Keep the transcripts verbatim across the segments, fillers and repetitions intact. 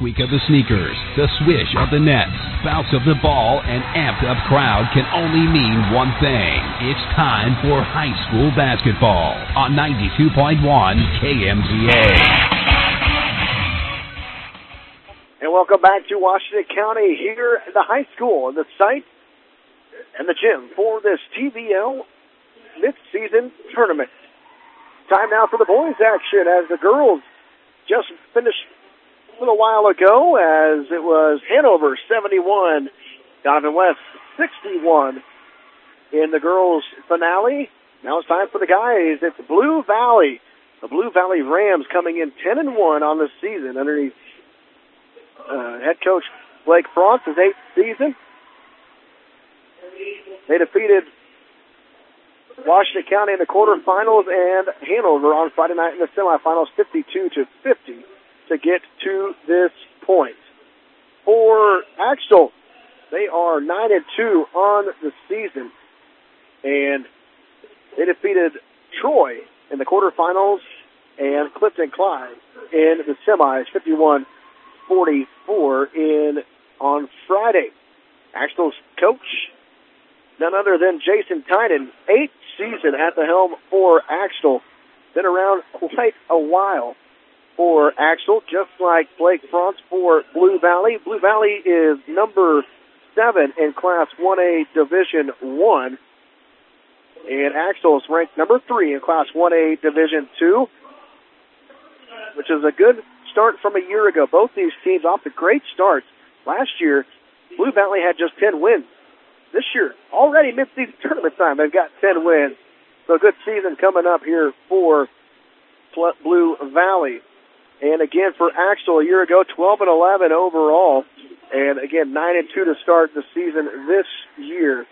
squeak of the sneakers, the swish of the nets, bounce of the ball, and amped-up crowd can only mean one thing. It's time for high school basketball on ninety-two point one K M T A. And welcome back to Washington County here at the high school, the site and the gym for this T V L mid-season tournament. Time now for the boys' action as the girls just finished a little while ago as it was Hanover seventy-one, Donovan West sixty-one in the girls' finale. Now it's time for the guys. It's Blue Valley. The Blue Valley Rams coming in ten and one on the season underneath uh, head coach Blake Frost, his eighth season. They defeated Washington County in the quarterfinals and Hanover on Friday night in the semifinals, fifty-two to fifty, to get to this point. For Axtell, they are nine and two on the season, and they defeated Troy in the quarterfinals and Clifton Clyde in the semis, fifty-one forty-four in on Friday. Axtell's coach, none other than Jason Tynan, eighth season at the helm for Axtell. Been around quite a while for Axtell, just like Blake Frost for Blue Valley. Blue Valley is number seven in Class one A Division one, and Axtell is ranked number three in Class one A Division two, which is a good start from a year ago. Both these teams off to great starts. Last year, Blue Valley had just ten wins. This year, already mid-season tournament time, they've got ten wins. So a good season coming up here for Blue Valley. And again, for Axtell, a year ago, twelve and eleven overall. And again, nine and two to start the season this year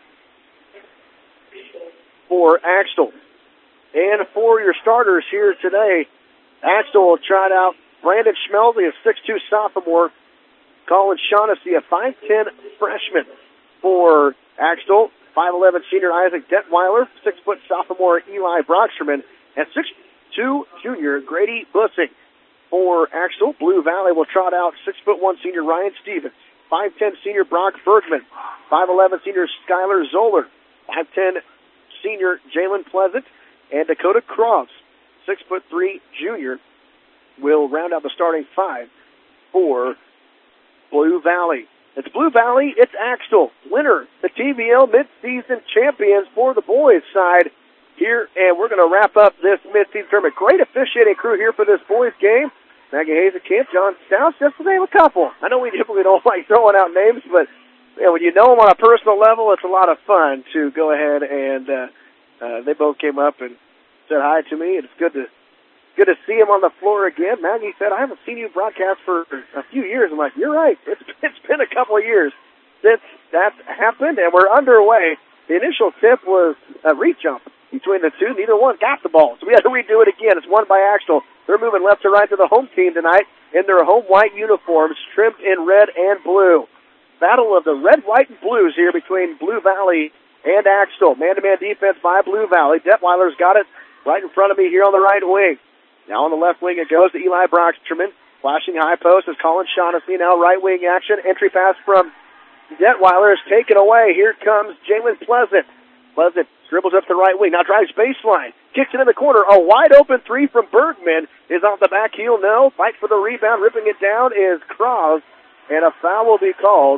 for Axtell. And for your starters here today, Axtell tried out Brandon Schmelze, a six two sophomore, Colin Shaughnessy, a five ten freshman. For Axtell, five eleven senior Isaac Detweiler, six foot sophomore Eli Broxterman, and six two junior Grady Bussing. For Axtell, Blue Valley will trot out six foot one senior Ryan Stevens, five ten senior Brock Bergman, five eleven senior Skylar Zoller, five ten senior Jalen Pleasant, and Dakota Cross, six foot three junior, will round out the starting five for Blue Valley. It's Blue Valley, it's Axtell, winner, the T V L mid-season champions for the boys' side here, and we're going to wrap up this mid-season tournament. Great officiating crew here for this boys' game. Maggie Hazelkamp, John Stout, just to name a couple. I know we typically don't like throwing out names, but you know, when you know them on a personal level, it's a lot of fun to go ahead and uh, uh, they both came up and said hi to me, and it's good to Good to see him on the floor again. Maggie said, I haven't seen you broadcast for a few years. I'm like, you're right. It's, it's been a couple of years since that's happened, and we're underway. The initial tip was a reach jump between the two. Neither one got the ball, so we had to redo it again. It's won by Axtell. They're moving left to right to the home team tonight in their home white uniforms, trimmed in red and blue. Battle of the red, white, and blues here between Blue Valley and Axtell. Man-to-man defense by Blue Valley. Detweiler's got it right in front of me here on the right wing. Now on the left wing it goes to Eli Broxterman. Flashing high post is Colin Shaughnessy. Now right wing action. Entry pass from Detweiler is taken away. Here comes Jalen Pleasant. Pleasant dribbles up the right wing. Now drives baseline. Kicks it in the corner. A wide open three from Bergman is off the back heel. No. Fight for the rebound. Ripping it down is Cross. And a foul will be called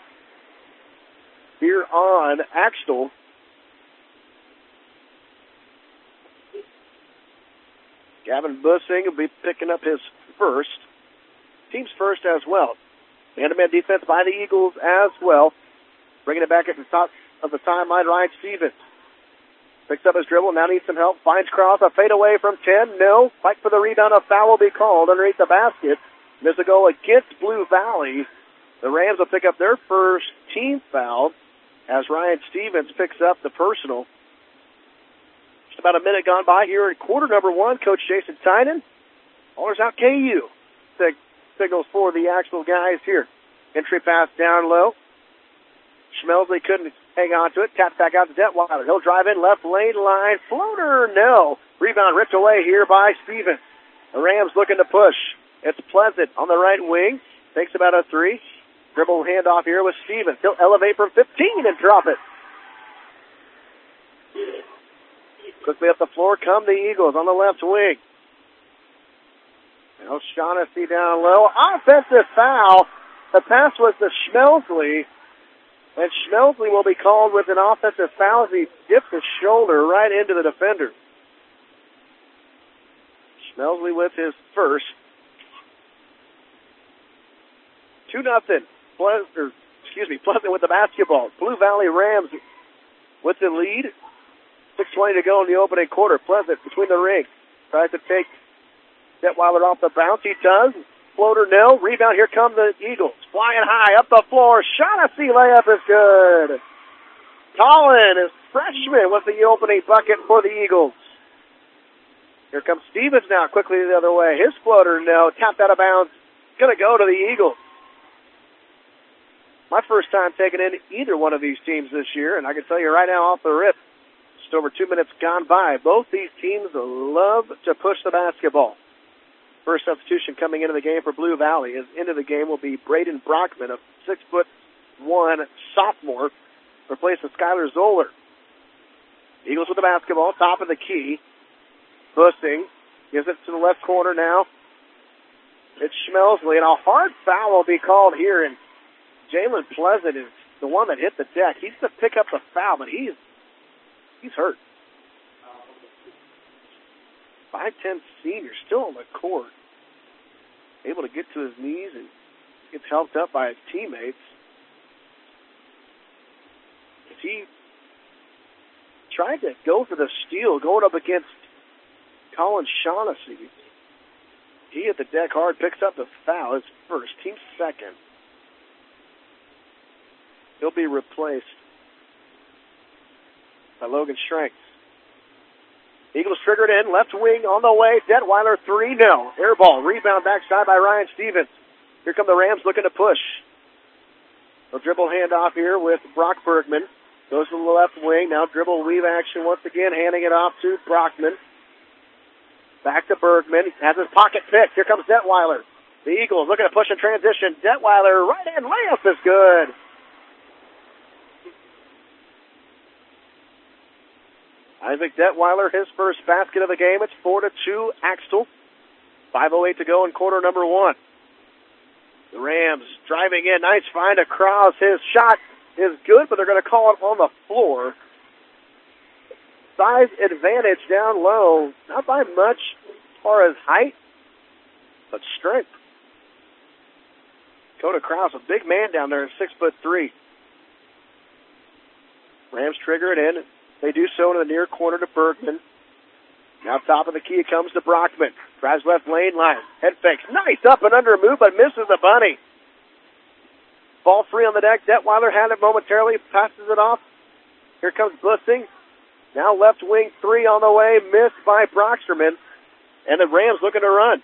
here on Axtell. Gavin Bussing will be picking up his first, team's first as well. Man-to-man defense by the Eagles as well. Bringing it back at the top of the timeline, Ryan Stevens. Picks up his dribble, now needs some help. Finds Cross, a fade away from ten. No. Fight for the rebound, a foul will be called underneath the basket. Miss a goal against Blue Valley. The Rams will pick up their first team foul as Ryan Stevens picks up the personal. About a minute gone by here in quarter number one. Coach Jason Tynan, Allers out K U. Sig- signals for the Axtell guys here. Entry pass down low. Schmelze couldn't hang on to it. Taps back out to Detweiler. He'll drive in left lane line. Floater, no. Rebound ripped away here by Stevens. The Rams looking to push. It's Pleasant on the right wing. Takes about a three. Dribble handoff here with Stevens. He'll elevate from fifteen and drop it. Quickly up the floor come the Eagles on the left wing. Now Shaughnessy down low. Offensive foul. The pass was to Schmelsley. And Schmelsley will be called with an offensive foul as he dipped his shoulder right into the defender. Schmelsley with his first. Two nothing. Pleasant, excuse me, Pleasant with the basketball. Blue Valley Rams with the lead. six twenty to go in the opening quarter. Pleasant between the rings. Tries to take Detweiler off the bounce. He does. Floater no. Rebound. Here come the Eagles. Flying high up the floor. Shaughnessy layup is good. Collin is freshman with the opening bucket for the Eagles. Here comes Stevens now quickly the other way. His floater no. Tapped out of bounds. Going to go to the Eagles. My first time taking in either one of these teams this year, and I can tell you right now off the rip, just over two minutes gone by, both these teams love to push the basketball. First substitution coming into the game for Blue Valley is into the game will be Braden Brockman, a six foot one sophomore, replacing Skylar Zoller. Eagles with the basketball, top of the key. Bussing gives it to the left corner now. It's Schmelsley, and a hard foul will be called here, and Jalen Pleasant is the one that hit the deck. He's to pick up the foul, but he's he's hurt. five ten senior, still on the court. Able to get to his knees and gets helped up by his teammates. He tried to go for the steal, going up against Colin Shaughnessy. He hit the deck hard, picks up the foul, his first, team second. He'll be replaced by Logan Schranks. Eagles triggered in, left wing on the way. Detweiler three no. Air ball, rebound backside by Ryan Stevens. Here come the Rams looking to push. A dribble handoff here with Brock Bergman. Goes to the left wing. Now dribble weave action once again, handing it off to Brockman. Back to Bergman. Has his pocket picked. Here comes Detweiler. The Eagles looking to push in transition. Detweiler right in. Layup is good. Isaac Detweiler, his first basket of the game. It's four to two. Axtell. five oh eight to go in quarter number one. The Rams driving in. Nice find to Krause. His shot is good, but they're going to call it on the floor. Size advantage down low. Not by much as far as height, but strength. Dakota Krause, a big man down there, six foot three. Rams trigger it in. They do so in the near corner to Bergman. Now top of the key, it comes to Brockman. Drives left lane line. Head fakes. Nice up and under move, but misses the bunny. Ball free on the deck. Detweiler had it momentarily. Passes it off. Here comes Bussing. Now left wing three on the way. Missed by Brocksterman. And the Rams looking to run.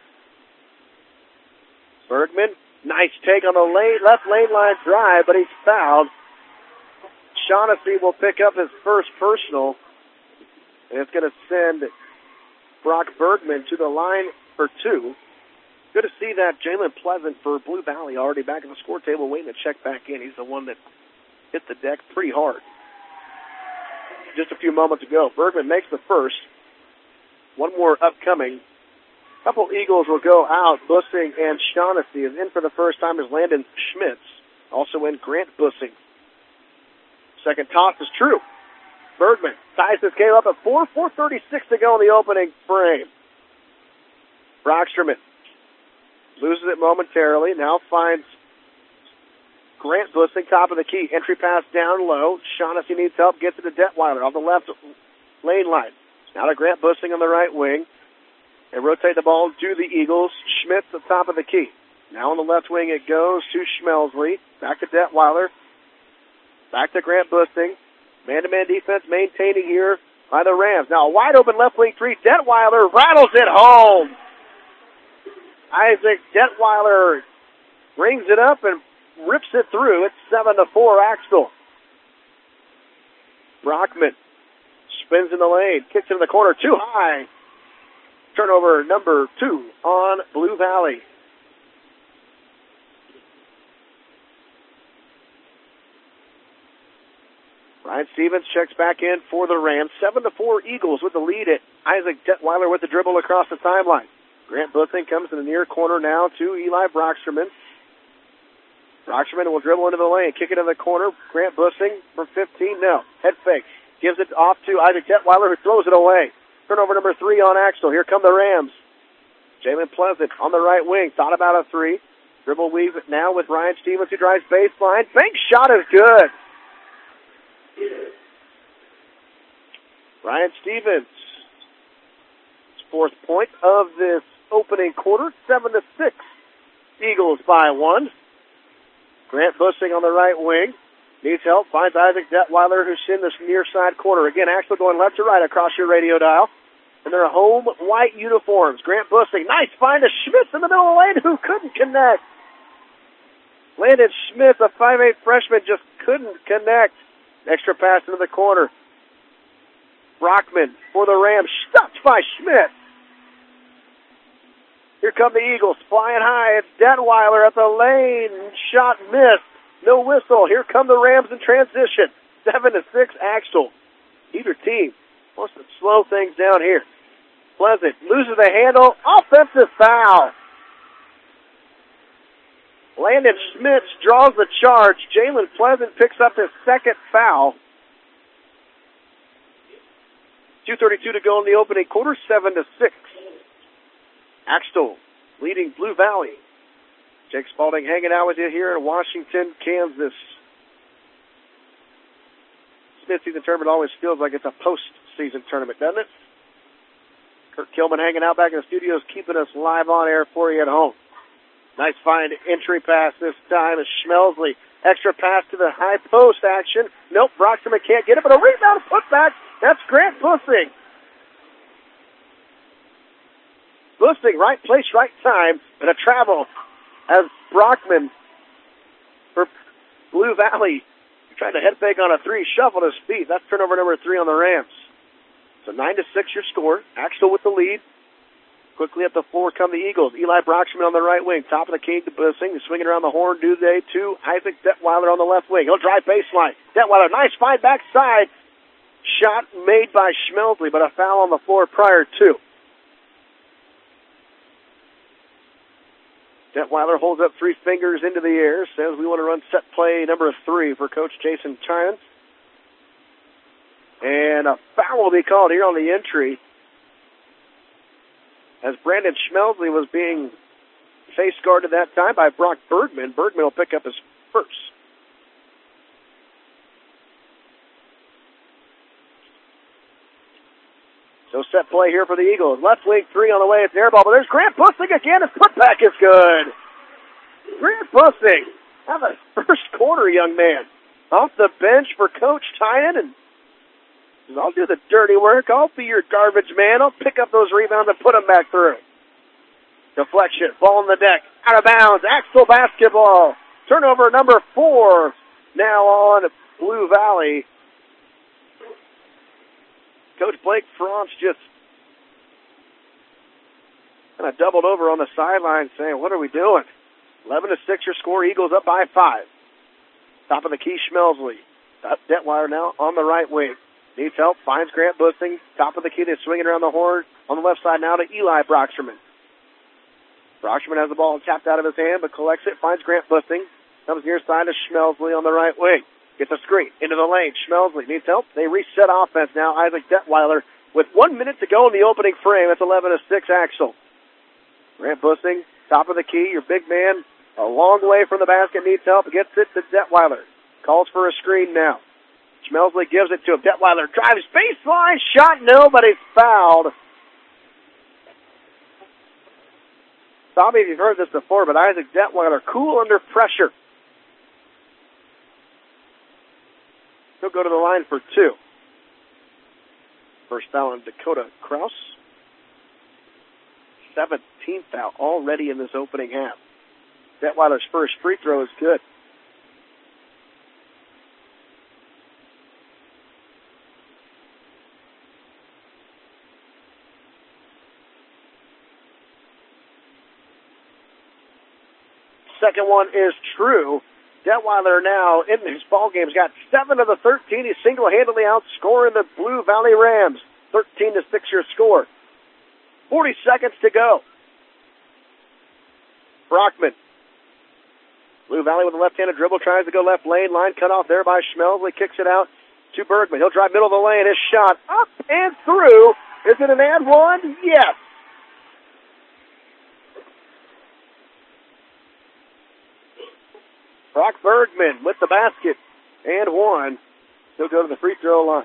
Bergman. Nice take on the lane, left lane line drive, but he's fouled. Shaughnessy will pick up his first personal, and it's going to send Brock Bergman to the line for two. Good to see that Jalen Pleasant for Blue Valley already back in the score table waiting to check back in. He's the one that hit the deck pretty hard just a few moments ago. Bergman makes the first. One more upcoming. A couple Eagles will go out. Bussing and Shaughnessy is in for the first time as Landon Schmitz. Also in Grant Bussing. Second toss is true. Bergman ties this game up at four, four thirty-six to go in the opening frame. Brocksterman loses it momentarily. Now finds Grant Bussing, top of the key. Entry pass down low. Shaughnessy needs help. Gets it to Detweiler off the left lane line. Now to Grant Bussing on the right wing. They rotate the ball to the Eagles. Schmitz at the top of the key. Now on the left wing it goes to Schmelsley. Back to Detweiler. Back to Grant Bussing. Man-to-man defense maintaining here by the Rams. Now a wide open left wing three. Detweiler rattles it home. Isaac Detweiler rings it up and rips it through. It's seven to four Axtell. Brockman spins in the lane. Kicks it in the corner. Too high. Turnover number two on Blue Valley. Ryan Stevens checks back in for the Rams. Seven to four Eagles with the lead at Isaac Detweiler with the dribble across the timeline. Grant Bussing comes in the near corner now to Eli Brocksterman. Brocksterman will dribble into the lane, kick it in the corner. Grant Bussing from fifteen, no. Head fake. Gives it off to Isaac Detweiler, who throws it away. Turnover number three on Axtell. Here come the Rams. Jalen Pleasant on the right wing. Thought about a three. Dribble weave it now with Ryan Stevens, who drives baseline. Bank shot is good. Ryan Stevens. Fourth point of this opening quarter. Seven to six. Eagles by one. Grant Bussing on the right wing. Needs help. Finds Isaac Detweiler, who's in this near side corner. Again, Axtell going left to right across your radio dial. And they're home white uniforms. Grant Bussing. Nice find to Schmitz in the middle of the lane, who couldn't connect. Landon Schmitz, a five eight freshman, just couldn't connect. Extra pass into the corner. Brockman for the Rams. Stopped by Schmitz. Here come the Eagles, flying high. It's Detweiler at the lane. Shot missed. No whistle. Here come the Rams in transition. Seven to six, Axtell. Either team wants to slow things down here. Pleasant loses the handle. Offensive foul. Landon Schmitz draws the charge. Jalen Pleasant picks up his second foul. two thirty-two to go in the opening quarter, seven to six. Axtell leading Blue Valley. Jake Spalding hanging out with you here in Washington, Kansas. Mid-season tournament always feels like it's a post-season tournament, doesn't it? Kurt Kilman hanging out back in the studios, keeping us live on air for you at home. Nice find, entry pass this time is Schmelsley. Extra pass to the high post action. Nope, Brocksterman can't get it, but a rebound putback. That's Grant Bussing. Bussing, right place, right time, and a travel as Brockman for Blue Valley tried to head fake on a three, shuffled his feet. That's turnover number three on the Rams. So nine to six your score. Axtell with the lead. Quickly up the floor come the Eagles. Eli Brocksterman on the right wing. Top of the key to Bussing. Swinging around the horn. Do they to Isaac Detweiler on the left wing. He'll drive baseline. Detweiler, nice find backside. Shot made by Schmelsley, but a foul on the floor prior to. Detweiler holds up three fingers into the air. Says we want to run set play number three for Coach Jason Chines. And a foul will be called here on the entry, as Brandon Schmelsley was being face guarded that time by Brock Bergman. Bergman will pick up his first. So set play here for the Eagles. Left wing three on the way. It's an air ball, but there's Grant Bussing again. His putback is good. Grant Bussing, have a first quarter, young man. Off the bench for Coach Tynan, and I'll do the dirty work. I'll be your garbage man. I'll pick up those rebounds and put them back through. Deflection, ball on the deck, out of bounds. Axtell basketball. Turnover number four now on Blue Valley. Coach Blake Franz just kind of doubled over on the sideline saying, what are we doing? eleven to six your score. Eagles up by five. Top of the key, Schmelsley. Detweiler now on the right wing. Needs help. Finds Grant Bussing. Top of the key. They're swinging around the horn. On the left side now to Eli Brocksterman. Brocksterman has the ball tapped out of his hand, but collects it. Finds Grant Bussing. Comes near side to Schmelsley on the right wing. Gets a screen into the lane. Schmelsley needs help. They reset offense now. Isaac Detweiler with one minute to go in the opening frame. It's eleven to six Axtell. Grant Bussing, top of the key. Your big man, a long way from the basket, needs help. Gets it to Detweiler. Calls for a screen now. Schmelsley gives it to him. Detweiler drives baseline. Shot, no, but he's fouled. Tommy, if you've heard this before, but Isaac Detweiler, cool under pressure. He'll go to the line for two. First foul on Dakota Kraus. seventeenth foul already in this opening half. Detweiler's first free throw is good. Second one is true. Detweiler now in his ball game's got seven of the thirteen. He's single-handedly outscoring the Blue Valley Rams. thirteen to six your score. forty seconds to go. Brockman. Blue Valley with a left-handed dribble, tries to go left lane. Line cut off there by Schmelzley. Kicks it out to Bergman. He'll drive middle of the lane. His shot up and through. Is it an and one? Yes. Brock Bergman with the basket and one. He'll go to the free throw line.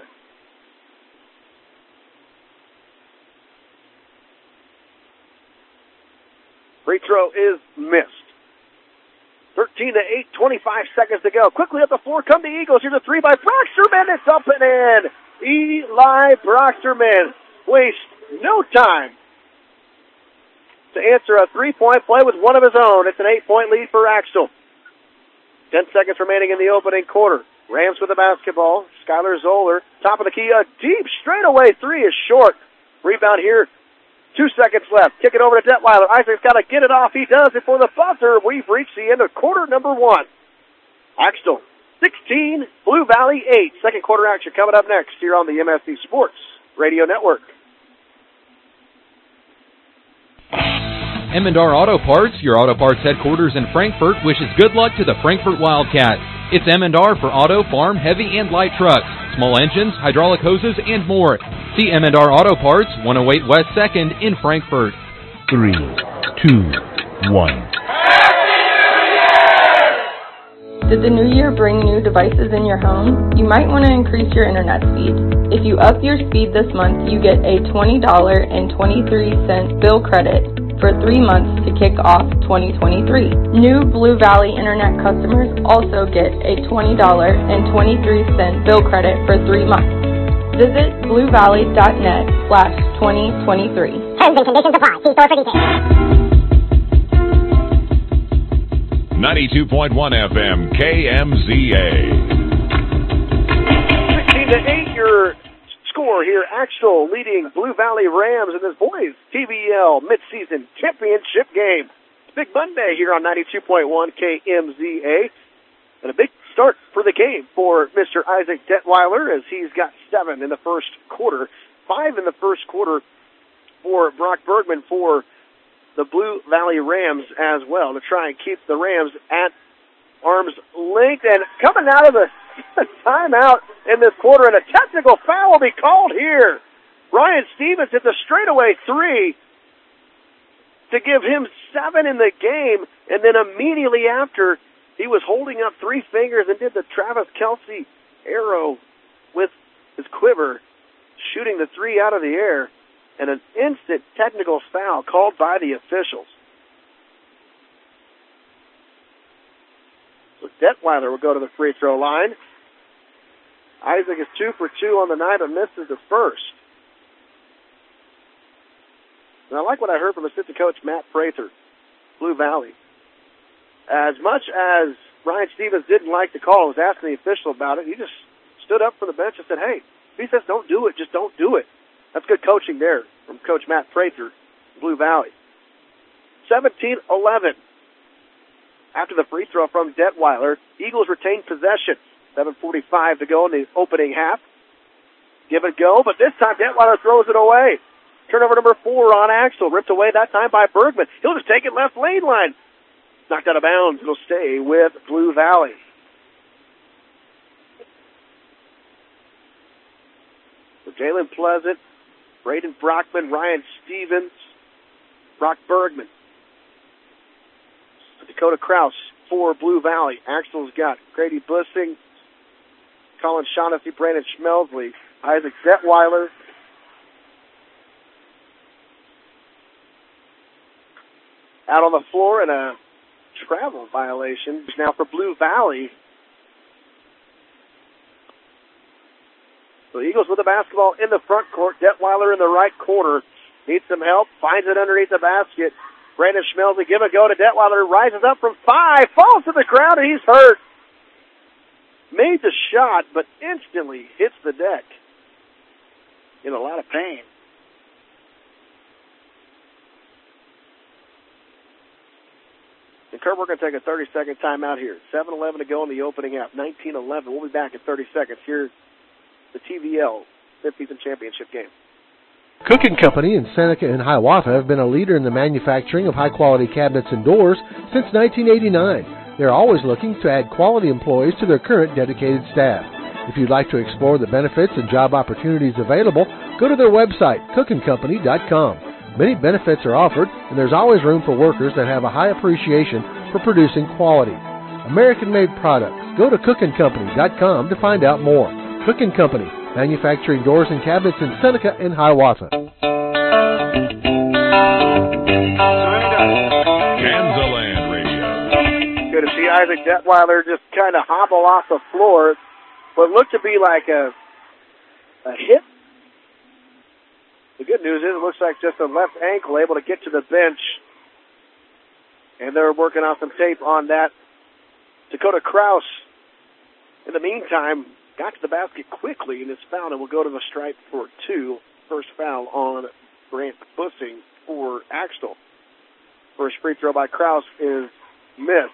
Free throw is missed. thirteen to eight, twenty-five seconds to go. Quickly up the floor come the Eagles. Here's a three by Broxterman. It's up and in. Eli Broxterman wastes no time to answer a three-point play with one of his own. It's an eight-point lead for Axtell. Ten seconds remaining in the opening quarter. Rams with the basketball. Skylar Zoller, top of the key. A deep straightaway three is short. Rebound here. Two seconds left. Kick it over to Detweiler. Isaac's got to get it off. He does it for the buzzer. We've reached the end of quarter number one. Axtell sixteen, Blue Valley eight. Second quarter action coming up next here on the M S C Sports Radio Network. Emendar Auto Parts, your auto parts headquarters in Frankfort, wishes good luck to the Frankfort Wildcats. It's Emendar for auto, farm, heavy, and light trucks, small engines, hydraulic hoses, and more. See Emendar Auto Parts, one oh eight West second in Frankfort. Three, two, one. Did the new year bring new devices in your home? You might want to increase your internet speed. If you up your speed this month, you get a twenty dollars and twenty-three cents bill credit for three months to kick off twenty twenty-three. New Blue Valley Internet customers also get a twenty dollars and twenty-three cents bill credit for three months. Visit bluevalley.net slash 2023. Terms and conditions apply. See store for details. ninety-two point one F M, K M Z A. sixteen to eight, your score here. Axtell leading Blue Valley Rams in this boys T V L midseason championship game. It's Big Monday here on ninety-two point one K M Z A. And a big start for the game for Mister Isaac Detweiler as he's got seven in the first quarter. Five in the first quarter for Brock Bergman for the Blue Valley Rams as well to try and keep the Rams at arm's length. And coming out of the timeout in this quarter, and a technical foul will be called here. Ryan Stevens hits a straightaway three to give him seven in the game, and then immediately after, he was holding up three fingers and did the Travis Kelsey arrow with his quiver, shooting the three out of the air. And an instant technical foul called by the officials. So Detweiler will go to the free throw line. Isaac is two for two on the night and misses the first. And I like what I heard from assistant coach Matt Prather, Blue Valley. As much as Ryan Stevens didn't like the call, was asking the official about it, he just stood up from the bench and said, hey, if he says don't do it, just don't do it. That's good coaching there from Coach Matt Prather, Blue Valley. seventeen eleven. After the free throw from Detweiler, Eagles retain possession. seven forty-five to go in the opening half. Give it a go, but this time Detweiler throws it away. Turnover number four on Axtell. Ripped away that time by Bergman. He'll just take it left lane line. Knocked out of bounds. It'll stay with Blue Valley. So Jalen Pleasant, Braden Brockman, Ryan Stevens, Brock Bergman. Dakota Kraus for Blue Valley. Axtell's got Grady Bussing, Colin Shaughnessy, Brandon Schmelzley, Isaac Detweiler. Out on the floor and a travel violation now for Blue Valley. So Eagles with the basketball in the front court. Detweiler in the right corner. Needs some help. Finds it underneath the basket. Brandon Schmelzley give a go to Detweiler. Rises up from five. Falls to the ground and he's hurt. Made the shot, but instantly hits the deck. In a lot of pain. And Kurt, we're going to take a thirty-second timeout here. seven eleven to go in the opening half. nineteen eleven. We'll be back in thirty seconds. Here's the T V L fifth season championship game. Cook and Company in Seneca and Hiawatha have been a leader in the manufacturing of high-quality cabinets and doors since nineteen eighty-nine. They're always looking to add quality employees to their current dedicated staff. If you'd like to explore the benefits and job opportunities available, go to their website, cook and company dot com. Many benefits are offered, and there's always room for workers that have a high appreciation for producing quality. American-made products. Go to cook and company dot com to find out more. Cook and Company, manufacturing doors and cabinets in Seneca and Hiawatha. Kansaland Radio. Good to see Isaac Detweiler just kind of hobble off the floor. What looked to be like a, a hit. The good news is it looks like just a left ankle, able to get to the bench. And they're working on some tape on that. Dakota Kraus, in the meantime, got to the basket quickly and is fouled and will go to the stripe for two. First foul on Grant Bussing for Axtell. First free throw by Kraus is missed.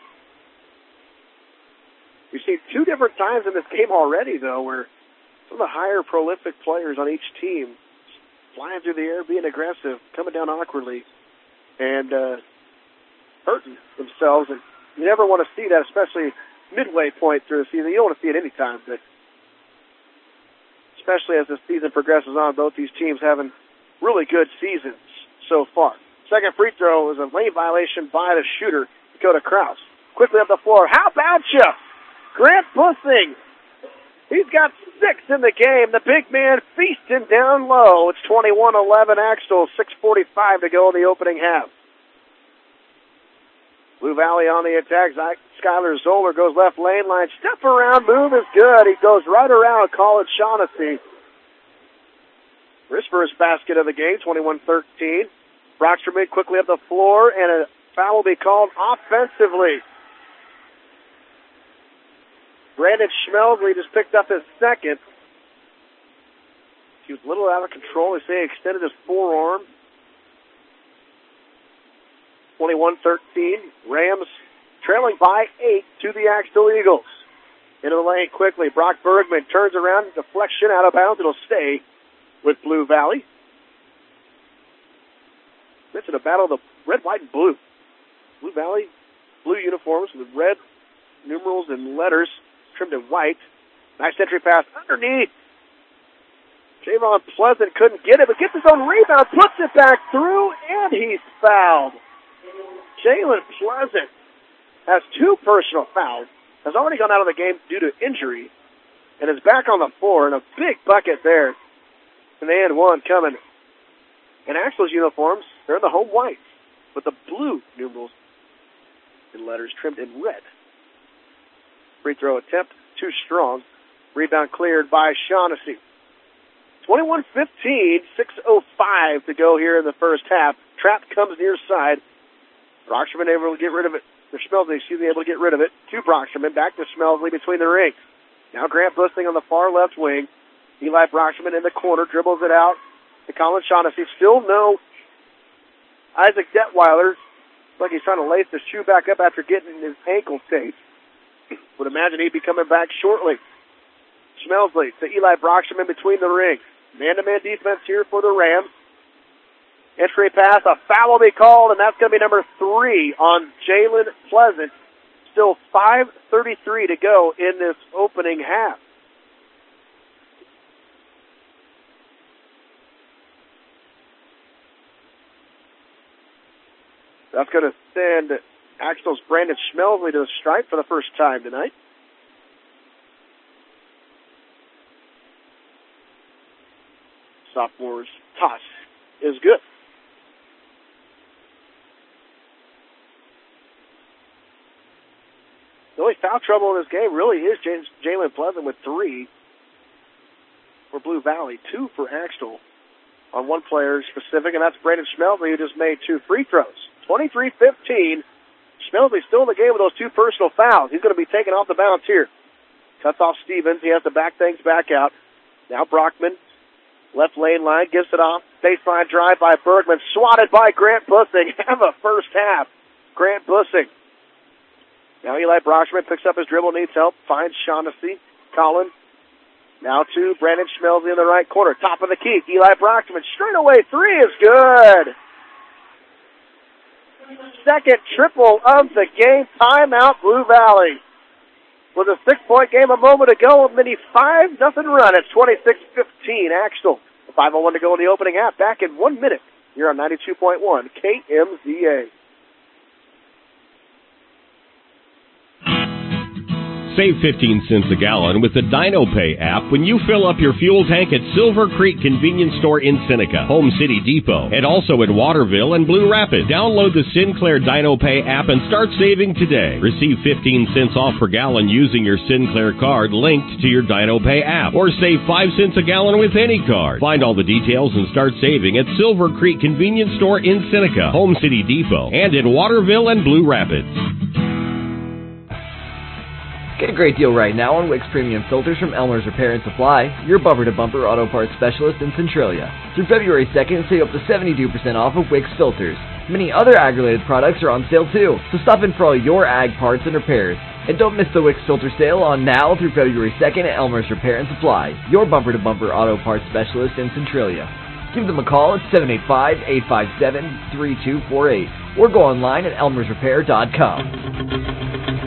We've seen two different times in this game already, though, where some of the higher prolific players on each team flying through the air, being aggressive, coming down awkwardly, and uh, hurting themselves. And you never want to see that, especially midway point through the season. You don't want to see it any time, but especially as the season progresses on, both these teams having really good seasons so far. Second free throw was a lane violation by the shooter, Dakota Kraus. Quickly up the floor. How about you? Grant Bussing. He's got six in the game. The big man feasting down low. It's twenty-one eleven Axtell. six forty-five to go in the opening half. Blue Valley on the attack. Skylar Zoller goes left lane line. Step around move is good. He goes right around College Shaughnessy. His first basket of the game, twenty-one thirteen. Brockstrom quickly up the floor, and a foul will be called offensively. Brandon Schmelsley just picked up his second. He was a little out of control. They say he extended his forearm. twenty-one thirteen. Rams trailing by eight to the Axtell Eagles. Into the lane quickly. Brock Bergman turns around. Deflection out of bounds. It'll stay with Blue Valley. It's a battle of the red, white, and blue. Blue Valley, blue uniforms with red numerals and letters trimmed in white. Nice entry pass underneath. Javon Pleasant couldn't get it, but gets his own rebound, puts it back through, and he's fouled. Jalen Pleasant has two personal fouls, has already gone out of the game due to injury, and is back on the floor in a big bucket there. And they had one coming. And Axtell's uniforms, they're the home whites, with the blue numerals and letters trimmed in red. Free throw attempt, too strong. Rebound cleared by Shaughnessy. twenty-one fifteen, six oh five to go here in the first half. Trap comes near side. Brockstrom able to get rid of it. Or Schmelsley, excuse me, able to get rid of it. To Brockstrom, back to Schmelsley between the rings. Now Grant Bussing on the far left wing. Eli Brockstrom in the corner, dribbles it out to Colin Shaughnessy. Still no Isaac Detweiler. Looks like he's trying to lace his shoe back up after getting his ankle taped. Would imagine he'd be coming back shortly. Schmelsley to Eli Brockstrom in between the rings. Man-to-man defense here for the Rams. Entry pass, a foul will be called, and that's going to be number three on Jalen Pleasant. Still five thirty-three to go in this opening half. That's going to send Axtell's Brandon Schmelsley to the stripe for the first time tonight. Sophomore's toss is good. The only foul trouble in this game really is Jalen Pleasant with three for Blue Valley, two for Axtell on one player specific, and that's Brandon Schmelsley, who just made two free throws. twenty-three fifteen. Schmelsley still in the game with those two personal fouls. He's going to be taken off the bounce here. Cuts off Stevens. He has to back things back out. Now Brockman, left lane line, gives it off. Baseline drive by Bergman. Swatted by Grant Bussing. Have a first half. Grant Bussing Now Eli Brockman picks up his dribble, needs help, finds Shaughnessy. Collins. Now to Brandon Schmelzy in the right corner. Top of the key. Eli Brockman straight away three is good. Second triple of the game. Timeout, Blue Valley. With a six-point game a moment ago, a mini five nothing run. It's twenty-six fifteen. Axtell. five oh one to go in the opening half. Back in one minute. You're on ninety-two point one K M Z A. Save fifteen cents a gallon with the DinoPay app when you fill up your fuel tank at Silver Creek Convenience Store in Seneca, Home City Depot, and also in Waterville and Blue Rapids. Download the Sinclair DinoPay app and start saving today. Receive fifteen cents off per gallon using your Sinclair card linked to your DinoPay app, or save five cents a gallon with any card. Find all the details and start saving at Silver Creek Convenience Store in Seneca, Home City Depot, and in Waterville and Blue Rapids. Get a great deal right now on Wix Premium Filters from Elmer's Repair and Supply, your bumper-to-bumper auto parts specialist in Centralia. Through February second, save up to seventy-two percent off of Wix Filters. Many other ag-related products are on sale too, so stop in for all your ag parts and repairs. And don't miss the Wix Filter sale on now through February second at Elmer's Repair and Supply, your bumper-to-bumper auto parts specialist in Centralia. Give them a call at seven eight five, eight five seven, three two four eight or go online at elmers repair dot com.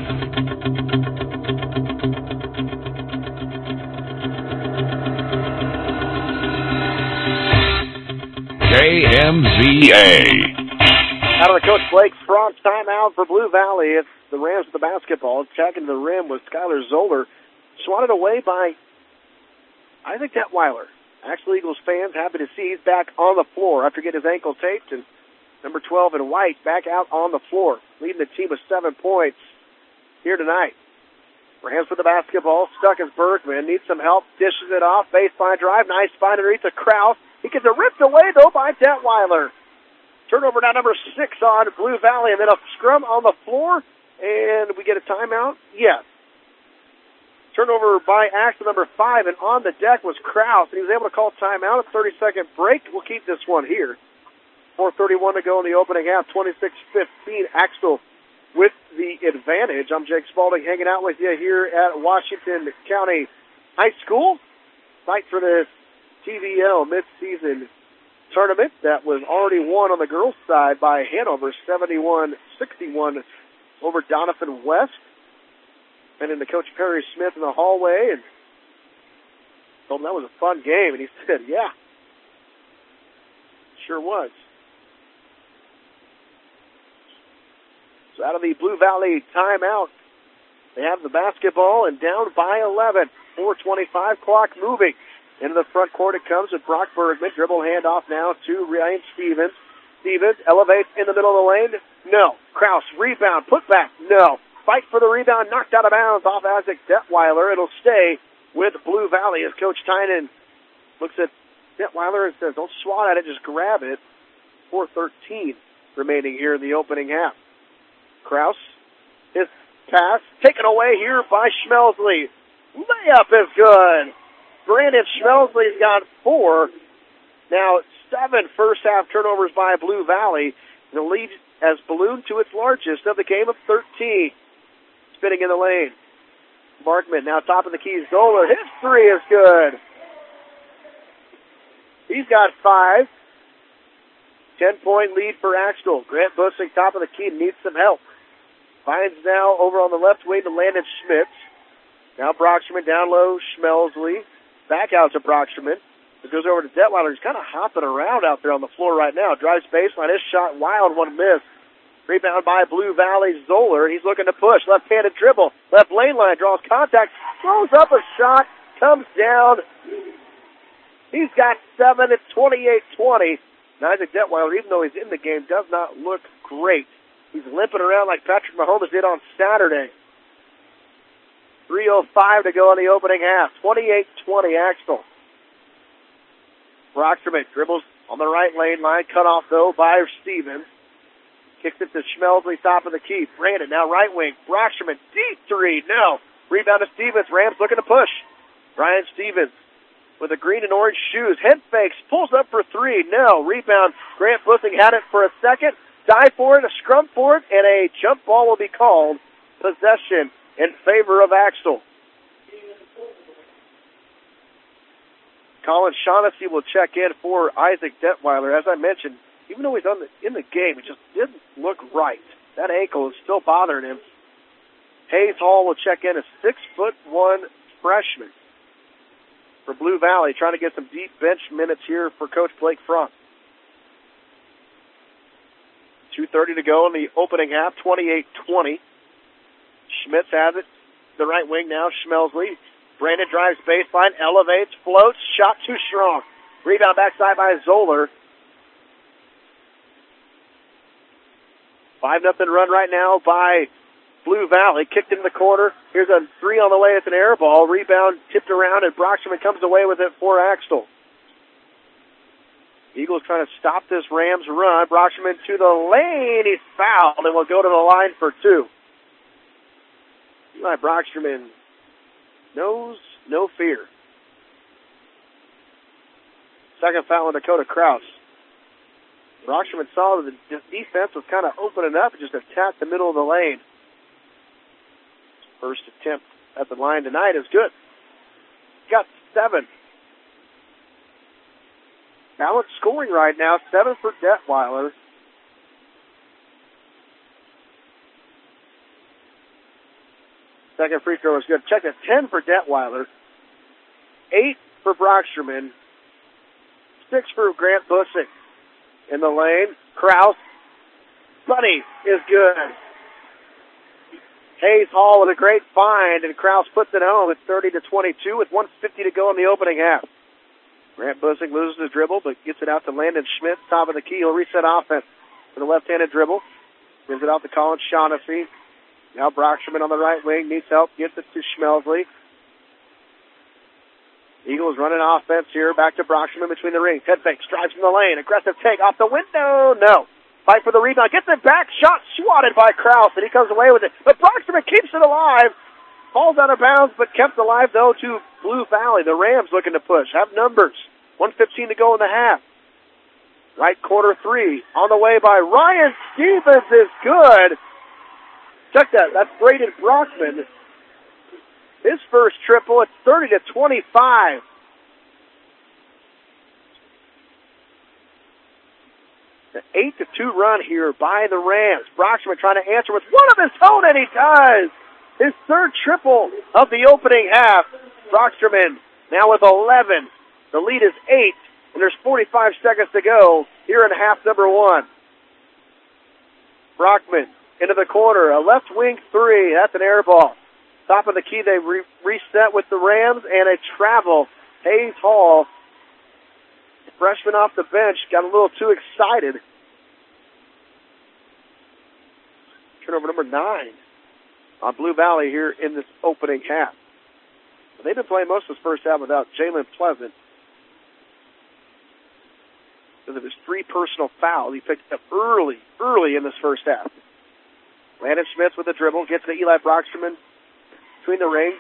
K M Z A. Out of the Coach Blake Frost timeout for Blue Valley. It's the Rams with the basketball. Attacking the rim with Skylar Zoller. Swatted away by Isaac Detweiler. Actually, Eagles fans happy to see he's back on the floor after getting his ankle taped. And number twelve in white back out on the floor, leading the team with seven points here tonight. Rams with the basketball. Stuck as Bergman. Needs some help. Dishes it off. Baseline drive. Nice find underneath to Krause. He gets it ripped away, though, by Detweiler. Turnover now number six on Blue Valley, and then a scrum on the floor, and we get a timeout? Yes. Turnover by Axel number five, and on the deck was Krause, and he was able to call timeout. A thirty-second break. We'll keep this one here. four thirty-one to go in the opening half, twenty-six fifteen. Axel with the advantage. I'm Jake Spalding hanging out with you here at Washington County High School. Fight for this T V L midseason tournament that was already won on the girls' side by Hanover, seventy-one sixty-one over Donovan West. And into Coach Perry Smith in the hallway and told him that was a fun game. And he said, yeah, sure was. So out of the Blue Valley timeout, they have the basketball and down by eleven. four twenty-five, clock moving. Into the front court it comes with Brock Bergman. Dribble handoff now to Ryan Stevens. Stevens elevates in the middle of the lane. No. Krause, rebound, put back. No. Fight for the rebound, knocked out of bounds off Isaac Detweiler. It'll stay with Blue Valley as Coach Tynan looks at Detweiler and says, don't swat at it, just grab it. four thirteen remaining here in the opening half. Krause, his pass taken away here by Schmelzley. Layup is good. Brandon Schmelzley's got four. Now seven first half turnovers by Blue Valley. The lead has ballooned to its largest of the game of thirteen. Spinning in the lane. Markman now top of the key. Zoller. His three is good. He's got five. Ten-point lead for Axtell. Grant Bussing top of the key needs some help. Finds now over on the left wing to Landon Schmitz. Now Brocksterman down low. Schmelzley. Back out to Brocksterman. It goes over to Detweiler. He's kind of hopping around out there on the floor right now. Drives baseline. His shot wild, one miss. Rebound by Blue Valley Zoller. He's looking to push. Left-handed dribble. Left lane line. Draws contact. Throws up a shot. Comes down. He's got seven. It's twenty-eight twenty. And Isaac Detweiler, even though he's in the game, does not look great. He's limping around like Patrick Mahomes did on Saturday. three oh five to go in the opening half. twenty-eight twenty Axtell. Brocksterman dribbles on the right lane line. Cut off, though, by Stevens. Kicks it to Schmelzley, top of the key. Brandon now right wing. Brocksterman, deep three. No. Rebound to Stevens. Rams looking to push. Ryan Stevens with the green and orange shoes. Head fakes. Pulls up for three. No. Rebound. Grant Bussing had it for a second. Dive for it, a scrum for it, and a jump ball will be called. possession in favor of Axtell. Colin Shaughnessy will check in for Isaac Detweiler. As I mentioned, even though he's on the, in the game, it just didn't look right. That ankle is still bothering him. Hayes Hall will check in, a six foot one freshman for Blue Valley, trying to get some deep bench minutes here for Coach Blake Front. two thirty to go in the opening half, twenty-eight twenty. Schmitz has it. The right wing now, Schmelsley. Brandon drives baseline, elevates, floats, shot too strong. Rebound backside by Zoller. five nothing run right now by Blue Valley. Kicked in the corner. Here's a three on the way. It's an air ball. Rebound tipped around, and Brockstrom comes away with it for Axtell. Eagles trying to stop this Rams run. Brockstrom to the lane. He's fouled and will go to the line for two. Eli Brockstrom knows no fear. Second foul on Dakota Kraus. Brockstrom saw that the defense was kind of opening up and just attacked the middle of the lane. First attempt at the line tonight is good. Got seven. Balanced scoring right now, seven for Detweiler. Second free throw is good. Check it, ten for Detweiler. Eight for Brockstrom. Six for Grant Bussick. In the lane, Kraus. Bunny is good. Hayes Hall with a great find, and Kraus puts it home at thirty to twenty-two with one fifty to go in the opening half. Grant Bussick loses his dribble, but gets it out to Landon Schmitz, top of the key. He'll reset offense with a left-handed dribble. Gives it out to Colin Shaughnessy. Now Brockstrom on the right wing, needs help, gets it to Schmelsley. Eagles running offense here, back to Brockstrom between the rings. Head fake, strives in the lane, aggressive take, off the window, no. Fight for the rebound, gets it back, shot swatted by Kraus, and he comes away with it. But Brockstrom keeps it alive. Falls out of bounds, but kept alive, though, to Blue Valley. The Rams looking to push, have numbers. one fifteen to go in the half. Right quarter three, on the way by Ryan Stevens is good. Check that, that's Braden Brockman. His first triple, it's thirty to twenty-five. The eight to two run here by the Rams. Brockstrom trying to answer with one of his own, and he does. His third triple of the opening half. Brockstrom now with eleven. The lead is eight, and there's forty-five seconds to go here in half number one. Brockman into the corner, a left wing three. That's an air ball. Top of the key, they re- reset with the Rams, and a travel. Hayes Hall, freshman off the bench, got a little too excited. Turnover number nine on Blue Valley here in this opening half. They've been playing most of this first half without Jalen Pleasant. Because of his three personal fouls, he picked up early, early in this first half. Landon Schmitz with the dribble, gets to Eli Brockstrom between the rings.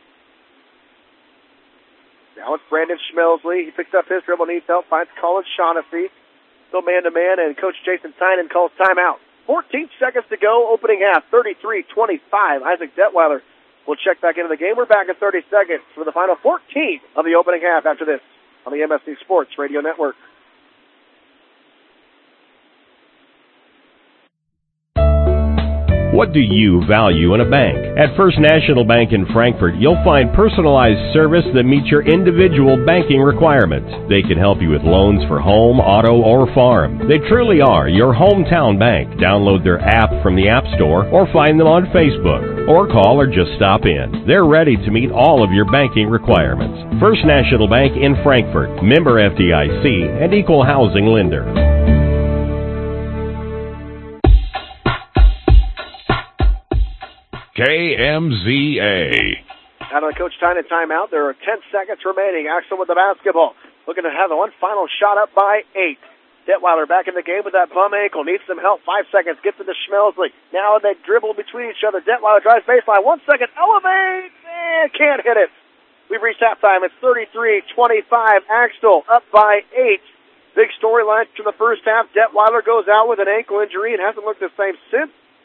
Now it's Brandon Schmelsley. He picks up his dribble, needs help, finds Colin Shaughnessy. Still man-to-man, and Coach Jason Tynan calls timeout. fourteen seconds to go, opening half, thirty-three twenty-five. Isaac Detweiler will check back into the game. We're back in thirty seconds for the final fourteen of the opening half after this on the M S C Sports Radio Network. What do you value in a bank? At First National Bank in Frankfort, you'll find personalized service that meets your individual banking requirements. They can help you with loans for home, auto, or farm. They truly are your hometown bank. Download their app from the App Store or find them on Facebook. Or call or just stop in. They're ready to meet all of your banking requirements. First National Bank in Frankfort, member F D I C and equal housing lender. K M Z A. Out of the Coach Tynan timeout, there are ten seconds remaining. Axel with the basketball. Looking to have one final shot up by eight. Detweiler back in the game with that bum ankle. Needs some help. Five seconds. Gets it to Schmelsley. Now they dribble between each other. Detweiler drives baseline. One second. Elevate. Eh, can't hit it. We've reached halftime. It's thirty-three twenty-five. Axel up by eight. Big storyline to the first half. Detweiler goes out with an ankle injury and hasn't looked the same since.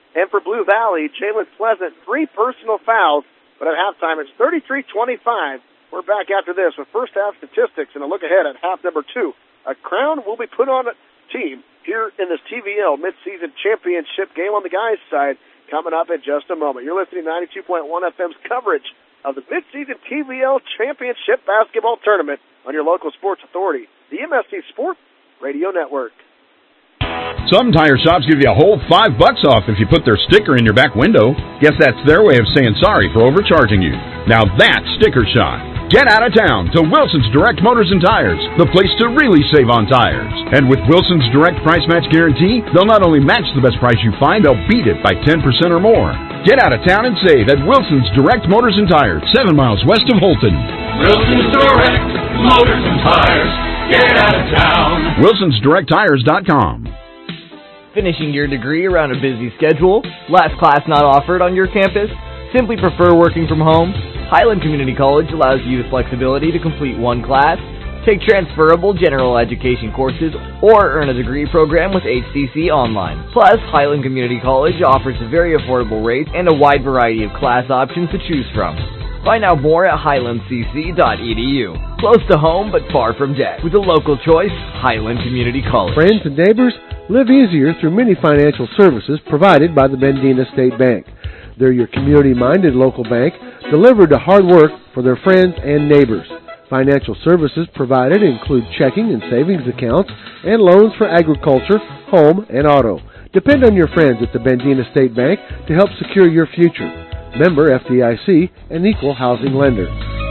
And for Blue Valley, Jalen Pleasant, three personal fouls, but at halftime it's thirty-three twenty-five. We're back after this with first half statistics and a look ahead at half number two. A crown will be put on a team here in this T V L midseason championship game on the guys' side coming up in just a moment. You're listening to ninety-two point one F M's coverage of the midseason T V L championship basketball tournament on your local sports authority, the M S C Sports Radio Network. Some tire shops give you a whole five bucks off if you put their sticker in your back window. Guess that's their way of saying sorry for overcharging you. Now that's Sticker Shock. Get out of town to Wilson's Direct Motors and Tires, the place to really save on tires. And with Wilson's Direct Price Match Guarantee, they'll not only match the best price you find, they'll beat it by ten percent or more. Get out of town and save at Wilson's Direct Motors and Tires, seven miles west of Holton. Wilson's Direct Motors and Tires. Get out of town. Wilsons Direct Tires dot com. Finishing your degree around a busy schedule? Last class not offered on your campus? Simply prefer working from home? Highland Community College allows you the flexibility to complete one class, take transferable general education courses, or earn a degree program with H C C Online. Plus, Highland Community College offers very affordable rates and a wide variety of class options to choose from. Find out more at highland c c dot e d u. Close to home but far from debt. With a local choice, Highland Community College. Friends and neighbors, live easier through many financial services provided by the Bendina State Bank. They're your community-minded local bank, delivered to hard work for their friends and neighbors. Financial services provided include checking and savings accounts and loans for agriculture, home, and auto. Depend on your friends at the Bendina State Bank to help secure your future. Member F D I C, an equal housing lender.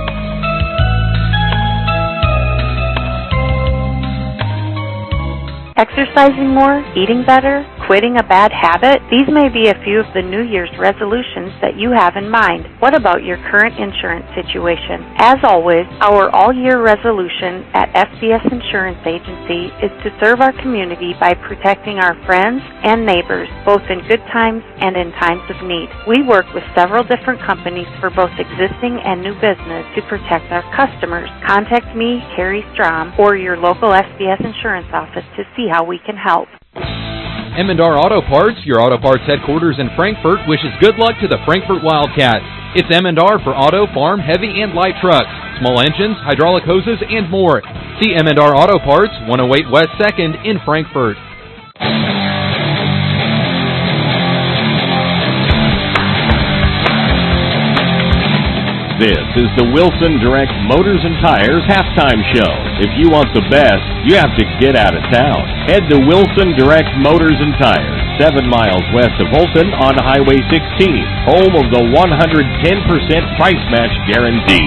Exercising more, eating better, quitting a bad habit? These may be a few of the New Year's resolutions that you have in mind. What about your current insurance situation? As always, our all-year resolution at F C S Insurance Agency is to serve our community by protecting our friends and neighbors, both in good times and in times of need. We work with several different companies for both existing and new business to protect our customers. Contact me, Carrie Strom, or your local F C S Insurance office to see how we can help. M and R Auto Parts, your auto parts headquarters in Frankfort, wishes good luck to the Frankfort Wildcats. It's M and R for auto, farm, heavy, and light trucks, small engines, hydraulic hoses, and more. See M and R Auto Parts, one oh eight West second in Frankfort. This is the Wilson Direct Motors and Tires halftime show. If you want the best, you have to get out of town. Head to Wilson Direct Motors and Tires, seven miles west of Holton on Highway sixteen, home of the one hundred ten percent price match guarantee.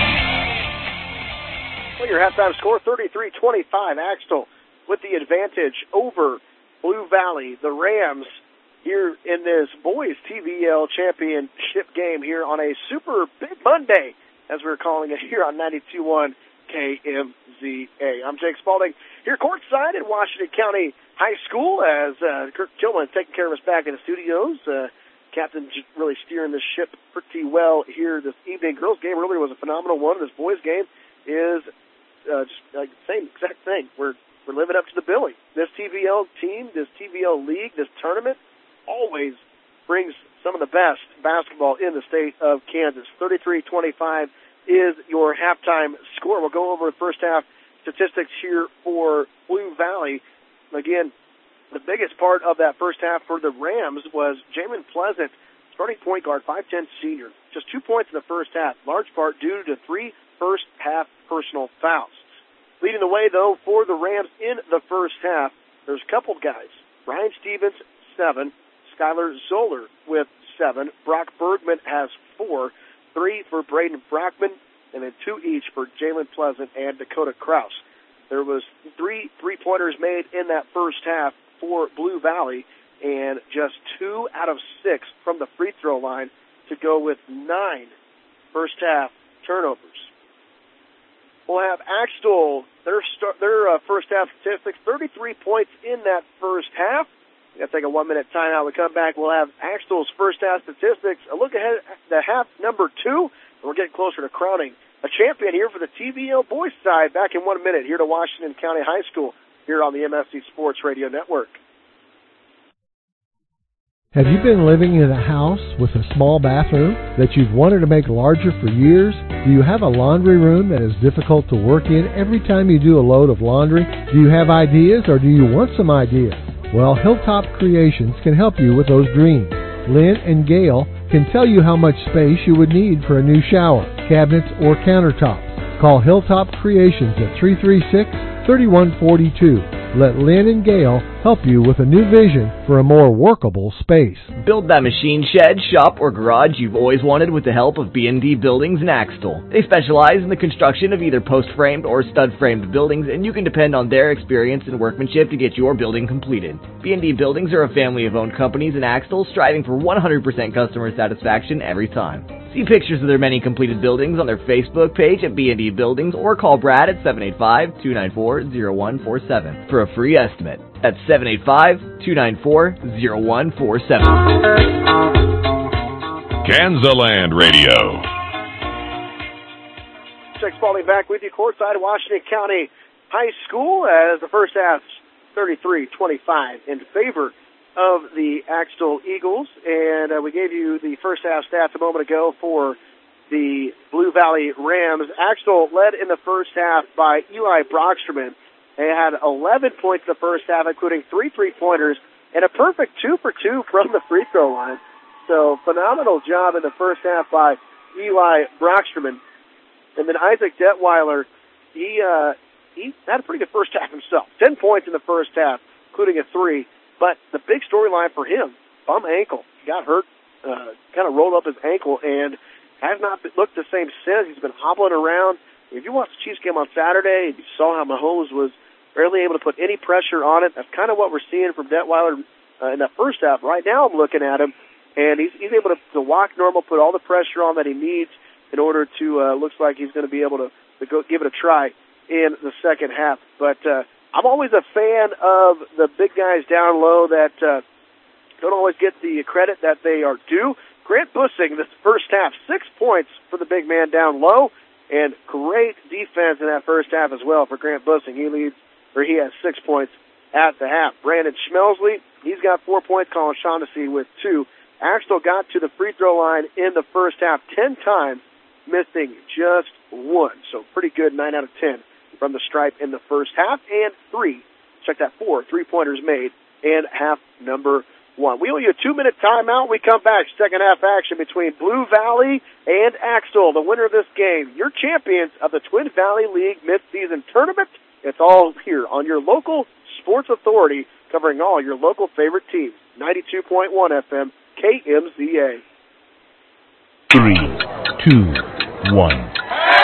Well, your halftime score, thirty-three twenty-five. Axtell with the advantage over Blue Valley. The Rams here in this boys T V L championship game here on a super big Monday, as we're calling it here on ninety-two point one K M Z A. I'm Jake Spalding here courtside at Washington County High School as uh, Kirk Tillman is taking care of us back in the studios. Uh, Captain really steering the ship pretty well here this evening. Girls game earlier was a phenomenal one. This boys game is uh, just like the same exact thing. We're, we're living up to the billing. This T V L team, this T V L league, this tournament always brings some of the best basketball in the state of Kansas. thirty-three twenty-five is your halftime score. We'll go over the first half statistics here for Blue Valley. Again, the biggest part of that first half for the Rams was Jamin Pleasant, starting point guard, five ten senior. Just two points in the first half, large part due to three first half personal fouls. Leading the way, though, for the Rams in the first half, there's a couple guys. Ryan Stevens, seven. Skylar Zoller with seven. Brock Bergman has four. Three for Braden Brockman, and then two each for Jalen Pleasant and Dakota Kraus. There was three three-pointers made in that first half for Blue Valley, and just two out of six from the free throw line to go with nine first half turnovers. We'll have Axtell, their, start, their uh, first half statistics, thirty-three points in that first half. We're going to take a one-minute timeout. We come back, we'll have Axtell's first half statistics, a look ahead at the half number two, and we're getting closer to crowning a champion here for the T V L boys side. Back in one minute here to Washington County High School here on the M S C Sports Radio Network. Have you been living in a house with a small bathroom that you've wanted to make larger for years? Do you have a laundry room that is difficult to work in every time you do a load of laundry? Do you have ideas, or do you want some ideas? Well, Hilltop Creations can help you with those dreams. Lynn and Gail can tell you how much space you would need for a new shower, cabinets, or countertops. Call Hilltop Creations at three three six, three one four two. Let Lynn and Gail help you with a new vision for a more workable space. Build that machine shed, shop, or garage you've always wanted with the help of B and D Buildings in Axtell. They specialize in the construction of either post-framed or stud-framed buildings, and you can depend on their experience and workmanship to get your building completed. B and D Buildings are a family of owned companies in Axtell, striving for one hundred percent customer satisfaction every time. See pictures of their many completed buildings on their Facebook page at B and D Buildings, or call Brad at seven eight five, two nine four, zero one four seven for a free estimate. That's seven eight five, two nine four, zero one four seven. Kansaland Radio. Six Spalding back with you, courtside Washington County High School, as the first half's thirty-three twenty-five in favor of the Axtell Eagles, and uh, we gave you the first half stats a moment ago for the Blue Valley Rams. Axtell led in the first half by Eli Brocksterman. They had eleven points in the first half, including three three-pointers and a perfect two for two from the free throw line. So phenomenal job in the first half by Eli Brocksterman. And then Isaac Detweiler, he uh, he had a pretty good first half himself. Ten points in the first half, including a three. But the big storyline for him, bum ankle. He got hurt, uh, kind of rolled up his ankle, and has not looked the same since. He's been hobbling around. If you watched the Chiefs game on Saturday, you saw how Mahomes was barely able to put any pressure on it. That's kind of what we're seeing from Detweiler uh, in that first half. Right now I'm looking at him, and he's, he's able to, to walk normal, put all the pressure on that he needs in order to, uh, looks like he's going to be able to, to go give it a try in the second half. But, uh, I'm always a fan of the big guys down low that uh, don't always get the credit that they are due. Grant Bussing, this first half, six points for the big man down low, and great defense in that first half as well for Grant Bussing. He leads, or he has six points at the half. Brandon Schmelsley, he's got four points. Colin Shaughnessy with two. Axtell got to the free throw line in the first half ten times, missing just one. So pretty good, nine out of ten. From the stripe in the first half, and three, check that, four three-pointers made in half number one. We owe you a two-minute timeout. We come back, second half action between Blue Valley and Axtell, the winner of this game. Your champions of the Twin Valley League mid-season tournament. It's all here on your local sports authority, covering all your local favorite teams. ninety-two point one F M, K M Z A. Three, two, one.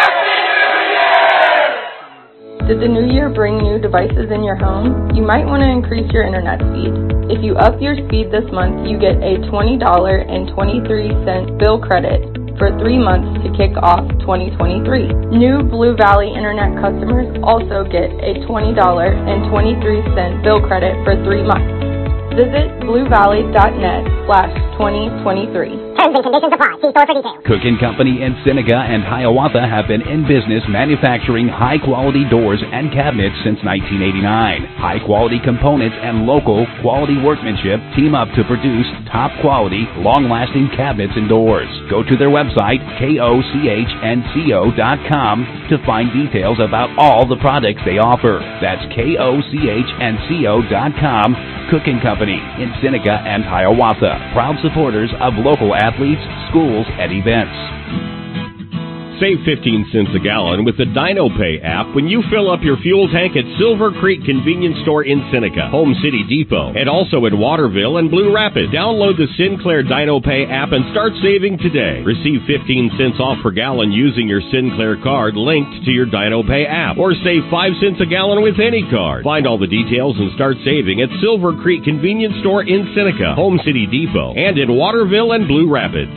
Did the new year bring new devices in your home? You might want to increase your internet speed. If you up your speed this month, you get a twenty dollars and twenty-three cents bill credit for three months to kick off twenty twenty-three. New Blue Valley Internet customers also get a twenty dollars and twenty-three cents bill credit for three months. Visit bluevalley.net slash 2023. Terms and conditions apply. See store for details. Cook and Company in Seneca and Hiawatha have been in business manufacturing high-quality doors and cabinets since nineteen eighty-nine. High-quality components and local quality workmanship team up to produce top-quality, long-lasting cabinets and doors. Go to their website, K O C H N C O dot com, to find details about all the products they offer. That's K O C H N C O dot com. Cook and Company in Seneca and Hiawatha, proud supporters of local athletes, schools, and events. Save fifteen cents a gallon with the DinoPay app when you fill up your fuel tank at Silver Creek Convenience Store in Seneca, Home City Depot, and also at Waterville and Blue Rapids. Download the Sinclair DinoPay app and start saving today. Receive fifteen cents off per gallon using your Sinclair card linked to your DinoPay app, or save five cents a gallon with any card. Find all the details and start saving at Silver Creek Convenience Store in Seneca, Home City Depot, and in Waterville and Blue Rapids.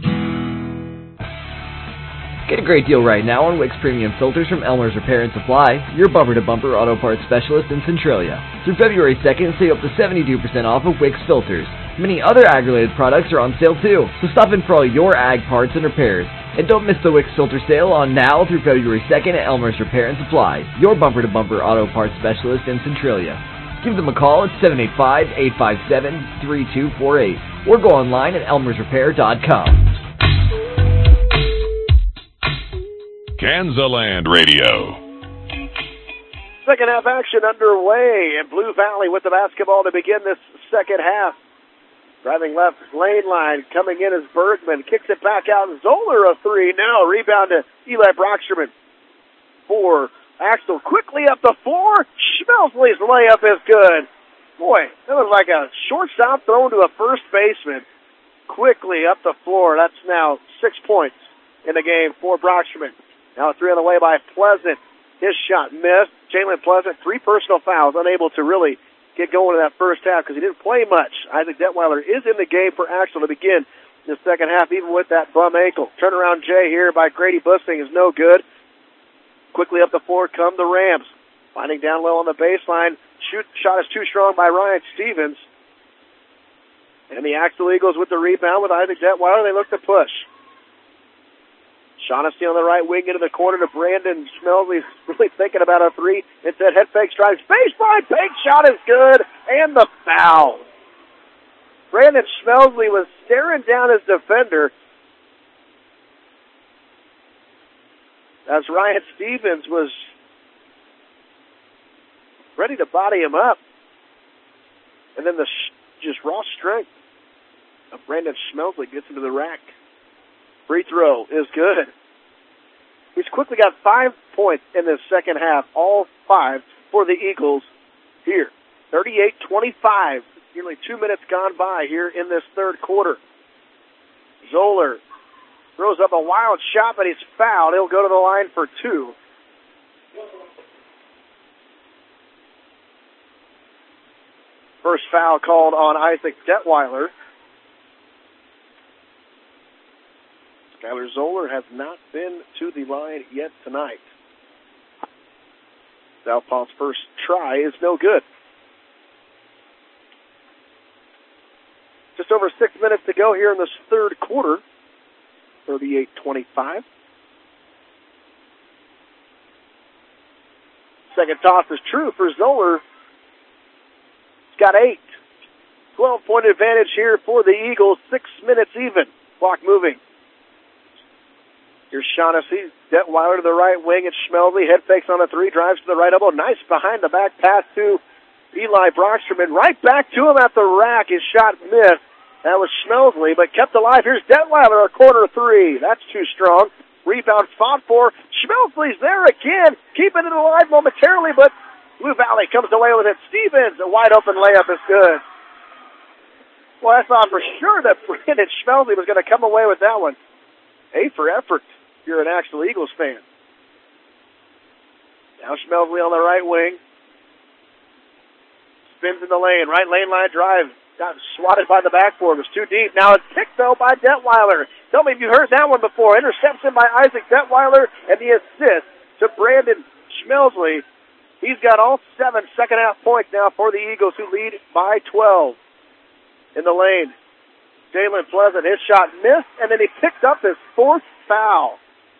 Get a great deal right now on Wix Premium Filters from Elmer's Repair and Supply, your bumper-to-bumper auto parts specialist in Centralia. Through February second, save up to seventy-two percent off of Wix Filters. Many other ag-related products are on sale too, so stop in for all your ag parts and repairs. And don't miss the Wix Filter sale on now through February second at Elmer's Repair and Supply, your bumper-to-bumper auto parts specialist in Centralia. Give them a call at seven eight five, eight five seven, three two four eight or go online at elmers repair dot com. Kansaland Radio. Second half action underway, and Blue Valley with the basketball to begin this second half. Driving left lane line, coming in as Bergman, kicks it back out. Zoller a three, no, rebound to Eli Brocksterman. Four, Axel quickly up the floor. Schmelzley's layup is good. Boy, that was like a shortstop thrown to a first baseman. Quickly up the floor. That's now six points in the game for Brocksterman. Now a three on the way by Pleasant. His shot missed. Jalen Pleasant, three personal fouls, unable to really get going in that first half because he didn't play much. Isaac Detweiler is in the game for Axel to begin the second half, even with that bum ankle. Turnaround J here by Grady Bussing is no good. Quickly up the floor come the Rams. Finding down low on the baseline. Shoot, shot is too strong by Ryan Stevens. And the Axel Eagles with the rebound with Isaac Detweiler. They look to push. Shaughnessy on the right wing into the corner to Brandon Schmelzley. Really thinking about a three. Instead, head fake strikes. Baseline, bank shot is good. And the foul. Brandon Schmelzley was staring down his defender as Ryan Stevens was ready to body him up. And then the sh- just raw strength of Brandon Schmelzley gets into the rack. Free throw is good. He's quickly got five points in this second half, all five for the Eagles here. thirty-eight twenty-five, nearly two minutes gone by here in this third quarter. Zoller throws up a wild shot, but he's fouled. He'll go to the line for two. First foul called on Isaac Detweiler. Skylar Zoller has not been to the line yet tonight. Southpaw's first try is no good. Just over six minutes to go here in this third quarter. thirty-eight twenty-five. Second toss is true for Zoller. He's got eight. twelve-point advantage here for the Eagles. Six minutes even. Clock moving. Here's Shaughnessy. Detweiler to the right wing. It's Schmelzley. Head fakes on a three. Drives to the right elbow. Nice behind-the-back pass to Eli Brocksterman. Right back to him at the rack. His shot missed. That was Schmelzley, but kept alive. Here's Detweiler, a corner three. That's too strong. Rebound fought for. Schmelzley's there again. Keeping it alive momentarily, but Blue Valley comes away with it. Stevens, a wide-open layup is good. Well, I thought for sure that Brandon Schmelzley was going to come away with that one. A for effort. You're an Axel Eagles fan. Now Schmelzley on the right wing. Spins in the lane. Right lane line drive. Got swatted by the backboard. It was too deep. Now it's picked, though, by Detweiler. Tell me if you heard that one before. Interception by Isaac Detweiler and the assist to Brandon Schmelzley. He's got all seven second-half points now for the Eagles, who lead by twelve. In the lane, Jalen Pleasant, his shot missed, and then he picked up his fourth foul.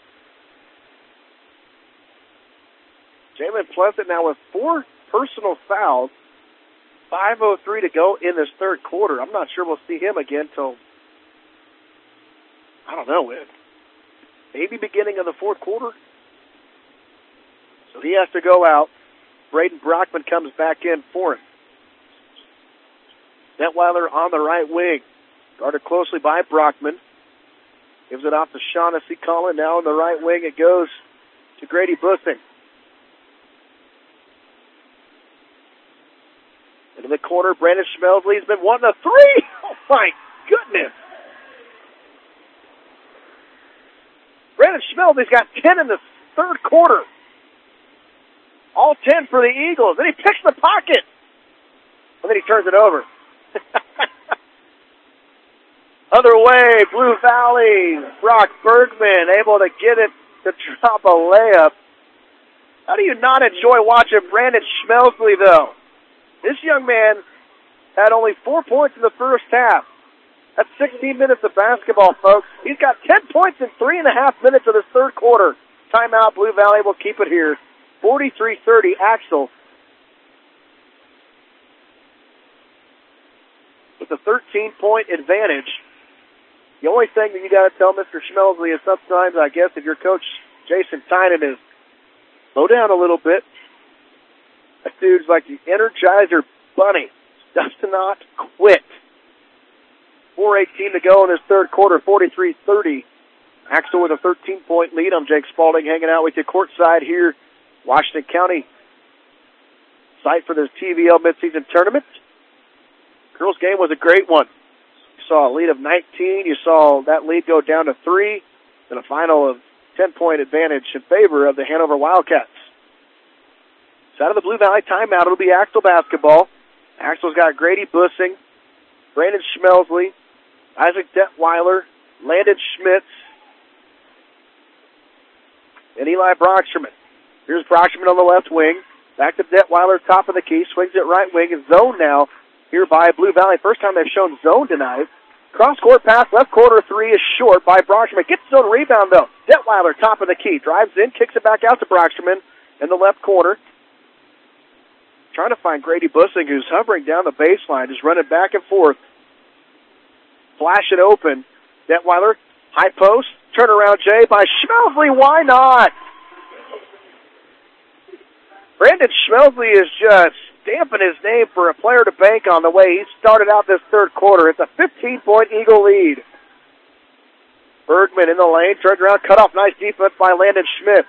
Jalen Pleasant now with four personal fouls. five oh three to go in this third quarter. I'm not sure we'll see him again till, I don't know, maybe beginning of the fourth quarter. So he has to go out. Braden Brockman comes back in for him. Detweiler on the right wing. Guarded closely by Brockman. Gives it off to Shaughnessy Collin. Now on the right wing it goes to Grady Bussing. Into the corner, Brandon Schmelzley's been wanting a three. Oh, my goodness. Brandon Schmelzley's got ten in the third quarter. All ten for the Eagles. Then he picks the pocket. And then he turns it over. Other way, Blue Valley. Brock Bergman able to get it to drop a layup. How do you not enjoy watching Brandon Schmelzley, though? This young man had only four points in the first half. That's sixteen minutes of basketball, folks. He's got ten points in three and a half minutes of this third quarter. Timeout, Blue Valley will keep it here. forty-three thirty, Axel. a thirteen-point advantage. The only thing that you got to tell Mister Schmelsley is sometimes, I guess, if your coach Jason Tynan is slow down a little bit. That dude's like the Energizer Bunny. Does not quit. four eighteen to go in this third quarter, forty-three thirty. Axtell with a thirteen-point lead. I'm Jake Spalding hanging out with you courtside here, Washington County site for this T V L midseason tournament. Girls game was a great one. You saw a lead of nineteen. You saw that lead go down to three, and a final of ten-point advantage in favor of the Hanover Wildcats. So out of the Blue Valley timeout, it'll be Axtell basketball. Axtell's got Grady Bussing, Brandon Schmelsley, Isaac Detweiler, Landon Schmitz, and Eli Brocksterman. Here's Brocksterman on the left wing. Back to Detweiler, top of the key. Swings it right wing. Is zone now here by Blue Valley. First time they've shown zone tonight. Cross-court pass, left corner three is short by Brocksterman. Gets his own rebound, though. Detweiler, top of the key. Drives in, kicks it back out to Brocksterman in the left corner. Trying to find Grady Bussing, who's hovering down the baseline, just running back and forth. Flash it open. Detweiler, high post, turnaround J by Schmelsley. Why not? Brandon Schmelsley is just stamping his name for a player to bank on the way he started out this third quarter. It's a fifteen-point Eagle lead. Bergman in the lane, turns around, cut off. Nice defense by Landon Schmitz.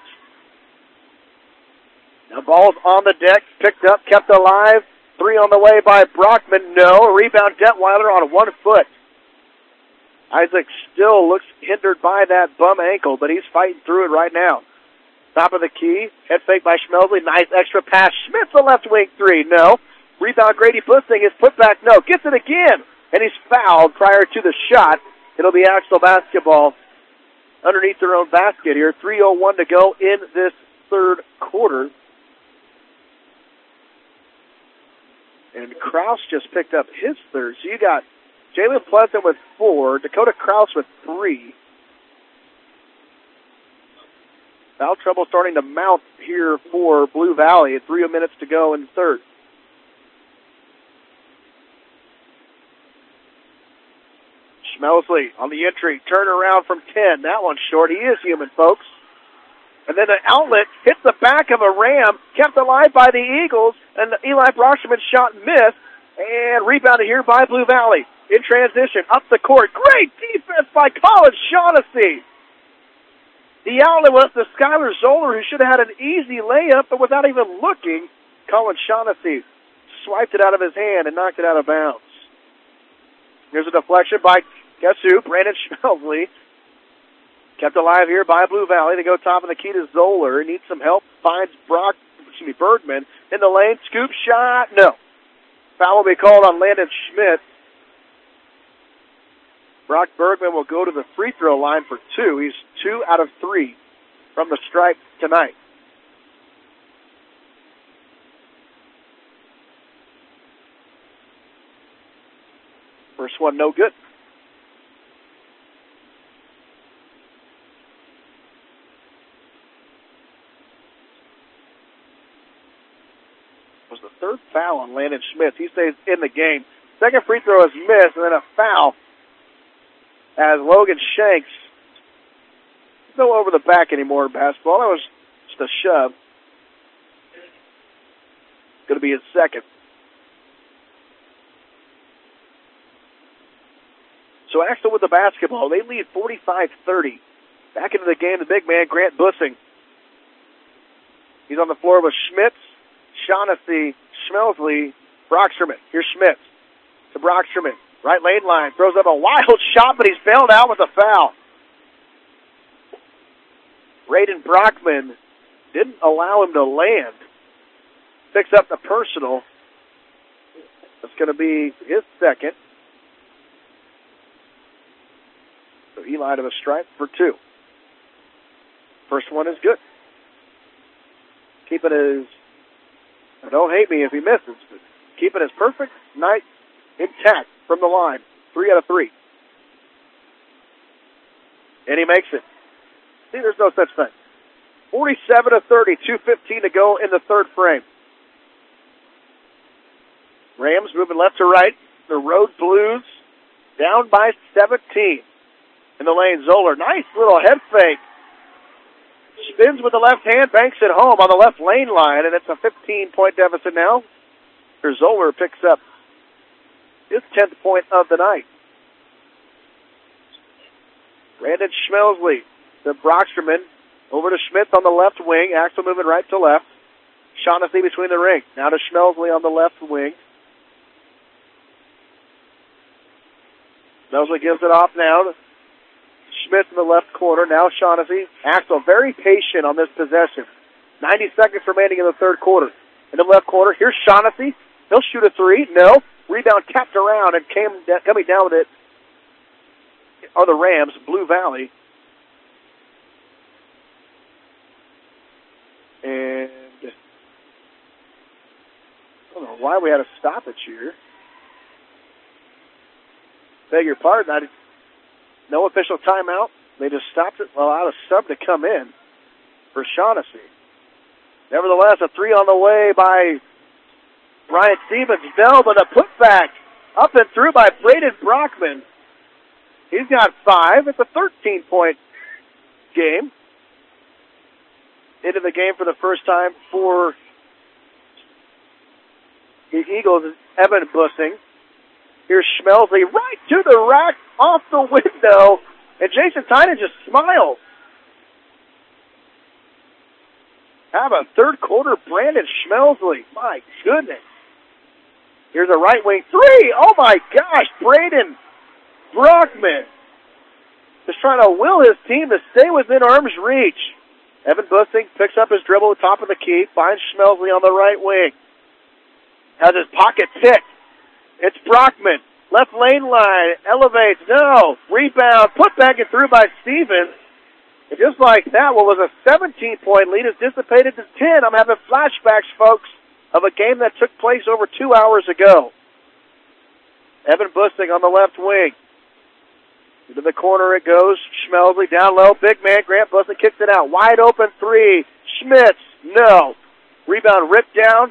The ball's on the deck, picked up, kept alive. Three on the way by Brockman. No. Rebound Detweiler on one foot. Isaac still looks hindered by that bum ankle, but he's fighting through it right now. Top of the key. Head fake by Schmelsley. Nice extra pass. Schmitz, the left wing three. No. Rebound Grady Bussing. His putback. No. Gets it again. And he's fouled prior to the shot. It'll be Axtell basketball underneath their own basket here. three oh one to go in this third quarter. And Krause just picked up his third. So you got Jalen Pleasant with four, Dakota Krause with three. Foul trouble starting to mount here for Blue Valley at three minutes to go in the third. Schmelsley on the entry, turn around from ten. That one's short. He is human, folks. And then an outlet hits the back of a Ram, kept alive by the Eagles, and the Eli Brocksterman shot missed, and rebounded here by Blue Valley. In transition, up the court. Great defense by Colin Shaughnessy. The outlet was to Skylar Zoller, who should have had an easy layup, but without even looking, Colin Shaughnessy swiped it out of his hand and knocked it out of bounds. Here's a deflection by, guess who? Brandon Schmelsley. Kept alive here by Blue Valley. They go top of the key to Zoller. He needs some help. Finds Brock, excuse me, Bergman in the lane. Scoop shot. No. Foul will be called on Landon Schmidt. Brock Bergman will go to the free throw line for two. He's two out of three from the stripe tonight. First one, no good. Was the third foul on Landon Schmitz. He stays in the game. Second free throw is missed, and then a foul as Logan Shanks. No over the back anymore in basketball. That was just a shove. Going to be his second. So Axtell with the basketball. They lead forty-five thirty. Back into the game, the big man, Grant Bussing. He's on the floor with Schmitz, Shaughnessy, Schmelsley, Brocksterman. Here's Schmitz to Brocksterman. Right lane line. Throws up a wild shot, but he's bailed out with a foul. Raiden Brockman didn't allow him to land. Picks up the personal. That's going to be his second. So Eli to the stripe for two. First one is good. Keeping his, don't hate me if he misses, but keeping his perfect night intact from the line. Three out of three. And he makes it. See, there's no such thing. forty-seven to thirty, two fifteen to go in the third frame. Rams moving left to right. the Road Blues down by seventeen. In the lane, Zoller, nice little head fake. Spins with the left hand, banks it home on the left lane line, and it's a fifteen-point deficit now. Here Zoller picks up his tenth point of the night. Brandon Schmelsley to Brocksterman, over to Schmitz on the left wing. Axel moving right to left. Shaughnessy between the ring. Now to Schmelsley on the left wing. Schmelsley gives it off now to Schmitz in the left corner. Now Shaughnessy. Axel very patient on this possession. ninety seconds remaining in the third quarter. In the left corner, here's Shaughnessy. He'll shoot a three. No. Rebound tapped around and came coming down with it are the Rams, Blue Valley. And I don't know why we had a stoppage here. Beg your pardon. I did, no official timeout. They just stopped it, allowed a sub to come in for Shaughnessy. Nevertheless, a three on the way by Brian Stevens. No, but a putback up and through by Braden Brockman. He's got five. It's a thirteen-point game. Into the game for the first time for the Eagles is Evan Bussing. Here's Schmelsley right to the rack, off the window, and Jason Tynan just smiles. Have a third quarter Brandon Schmelsley. My goodness. Here's a right wing three. Oh my gosh, Braden Brockman is trying to will his team to stay within arm's reach. Evan Bussing picks up his dribble top of the key, finds Schmelsley on the right wing. Has his pocket picked. It's Brockman. Left lane line, elevates, no. Rebound, put back and through by Stevens. And just like that, what was a seventeen-point lead is dissipated to ten. I'm having flashbacks, folks, of a game that took place over two hours ago. Evan Bussing on the left wing. Into the corner it goes. Schmelsley down low. Big man. Grant Bussing kicks it out. Wide open three. Schmitz. No. Rebound ripped down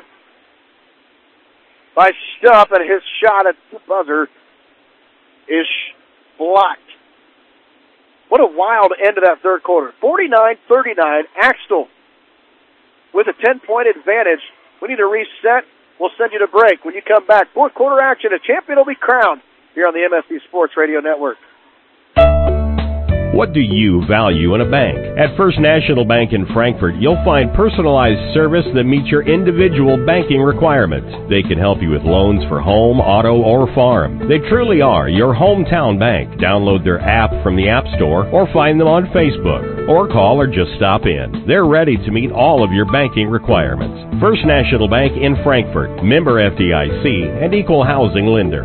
by Stuff, and his shot at the buzzer is blocked. What a wild end to that third quarter. forty-nine thirty-nine. Axtell with a ten-point advantage. We need to reset. We'll send you to break. When you come back, fourth quarter action. A champion will be crowned here on the M S C Sports Radio Network. What do you value in a bank? At First National Bank in Frankfort, you'll find personalized service that meets your individual banking requirements. They can help you with loans for home, auto, or farm. They truly are your hometown bank. Download their app from the App Store or find them on Facebook. Or call or just stop in. They're ready to meet all of your banking requirements. First National Bank in Frankfort, member F D I C and equal housing lender.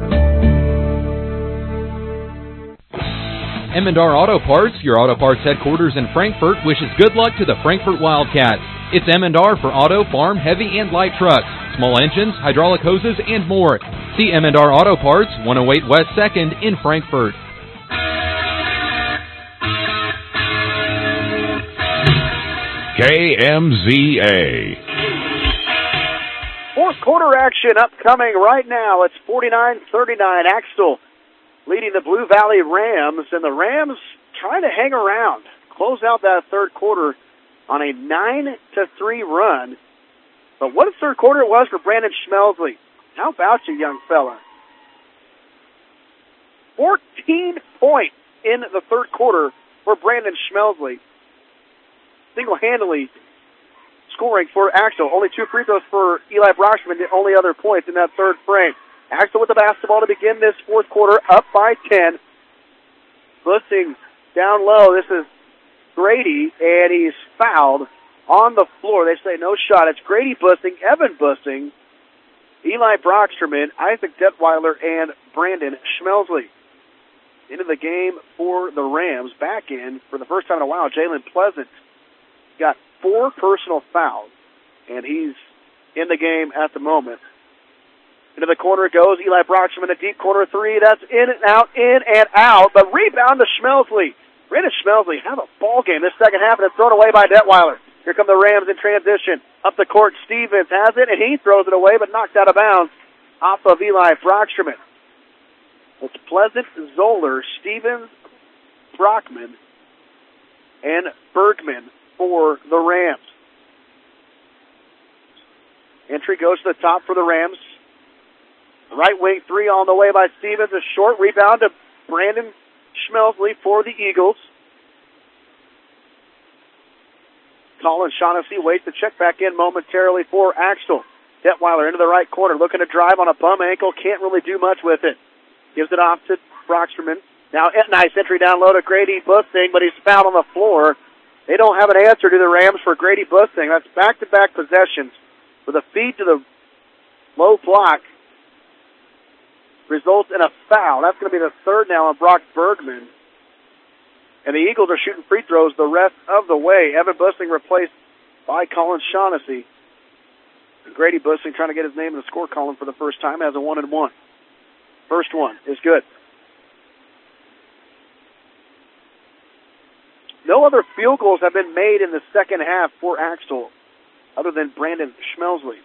Emendar Auto Parts, your auto parts headquarters in Frankfort, wishes good luck to the Frankfort Wildcats. It's Emendar for auto, farm, heavy, and light trucks, small engines, hydraulic hoses, and more. See Emendar Auto Parts, one oh eight West second in Frankfort. K M Z A. Fourth quarter action upcoming right now. It's forty-nine thirty-nine. Axtell leading the Blue Valley Rams, and the Rams trying to hang around, close out that third quarter on a nine to three run. But what a third quarter it was for Brandon Schmelsley. How about you, young fella? fourteen points in the third quarter for Brandon Schmelsley. Single-handedly scoring for Axtell. Only two free throws for Eli Brockman, the only other points in that third frame. Axtell with the basketball to begin this fourth quarter, up by ten. Bussing down low. This is Grady, and he's fouled on the floor. They say no shot. It's Grady Bussing, Evan Bussing, Eli Brocksterman, Isaac Detweiler, and Brandon Schmelsley. Into the game for the Rams. Back in for the first time in a while, Jalen Pleasant got four personal fouls, and he's in the game at the moment. Into the corner it goes. Eli Brockstrom in a deep corner three. That's in and out, in and out. But rebound to Schmelsley. Brandon Schmelsley have a ball game this second half, and it's thrown away by Detweiler. Here come the Rams in transition. Up the court, Stevens has it, and he throws it away, but knocked out of bounds off of Eli Brockstrom. It's Pleasant, Zoller, Stevens, Brockman, and Bergman for the Rams. Entry goes to the top for the Rams. Right wing three on the way by Stevens. A short rebound to Brandon Schmelsley for the Eagles. Colin Shaughnessy waits to check back in momentarily for Axtell. Detweiler into the right corner, looking to drive on a bum ankle. Can't really do much with it. Gives it off to Brocksterman. Now, nice entry down low to Grady Bussing, but he's fouled on the floor. They don't have an answer to the Rams for Grady Bussing. That's back-to-back possessions with a feed to the low block. Results in a foul. That's going to be the third now on Brock Bergman. And the Eagles are shooting free throws the rest of the way. Evan Bussing replaced by Colin Shaughnessy. And Grady Bussing trying to get his name in the score column for the first time as a one and one. First one is good. No other field goals have been made in the second half for Axtell other than Brandon Schmelsley.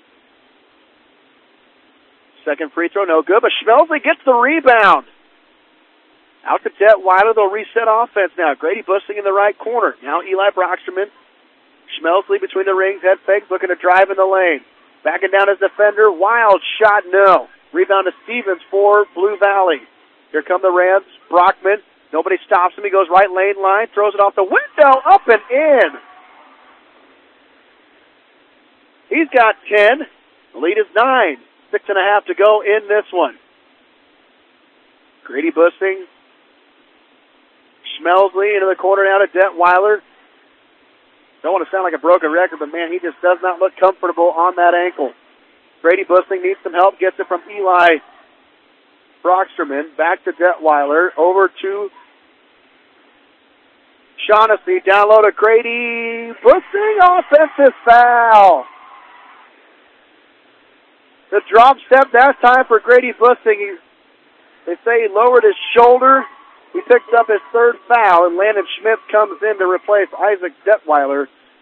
Second free throw, no good, but Schmelsley gets the rebound. Out to Detweiler, they'll reset offense now. Grady Bussing in the right corner. Now Eli Brocksterman. Schmelsley between the rings, head fakes, looking to drive in the lane. Backing down his defender, wild shot, no. Rebound to Stevens for Blue Valley. Here come the Rams. Brockman, nobody stops him. He goes right lane line, throws it off the window, up and in. He's got ten. The lead is nine. Six and a half to go in this one. Grady Bussing. Schmelsley into the corner now to Detweiler. Don't want to sound like a broken record, but man, he just does not look comfortable on that ankle. Grady Bussing needs some help, gets it from Eli Brocksterman. Back to Detweiler, over to Shaughnessy, down low to Grady Bussing, offensive foul. The drop step that time for Grady Bussing. He, they say he lowered his shoulder. He picks up his third foul, and Landon Schmitz comes in to replace Isaac Detweiler.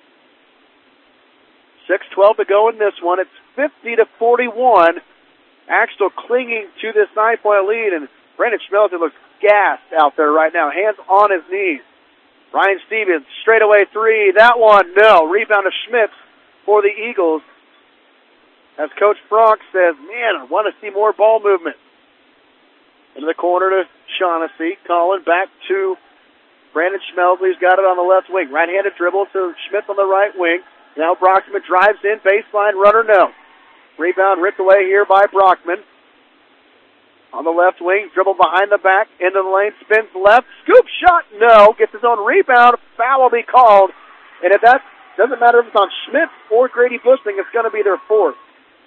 six twelve to go in this one. It's fifty to forty-one. Axtell clinging to this nine-point lead, and Brandon Schmelsley looks gassed out there right now, hands on his knees. Ryan Stevens, straightaway three. That one, no. Rebound to Schmitz for the Eagles. As Coach Frank says, man, I want to see more ball movement. Into the corner to Shaughnessy. Colin back to Brandon Schmelsley. He's got it on the left wing. Right-handed dribble to Schmitz on the right wing. Now Brockman drives in. Baseline runner, no. Rebound ripped away here by Brockman. On the left wing. Dribble behind the back. Into the lane. Spins left. Scoop shot, no. Gets his own rebound. Foul will be called. And if that doesn't matter if it's on Schmitz or Grady Bussing, it's going to be their fourth.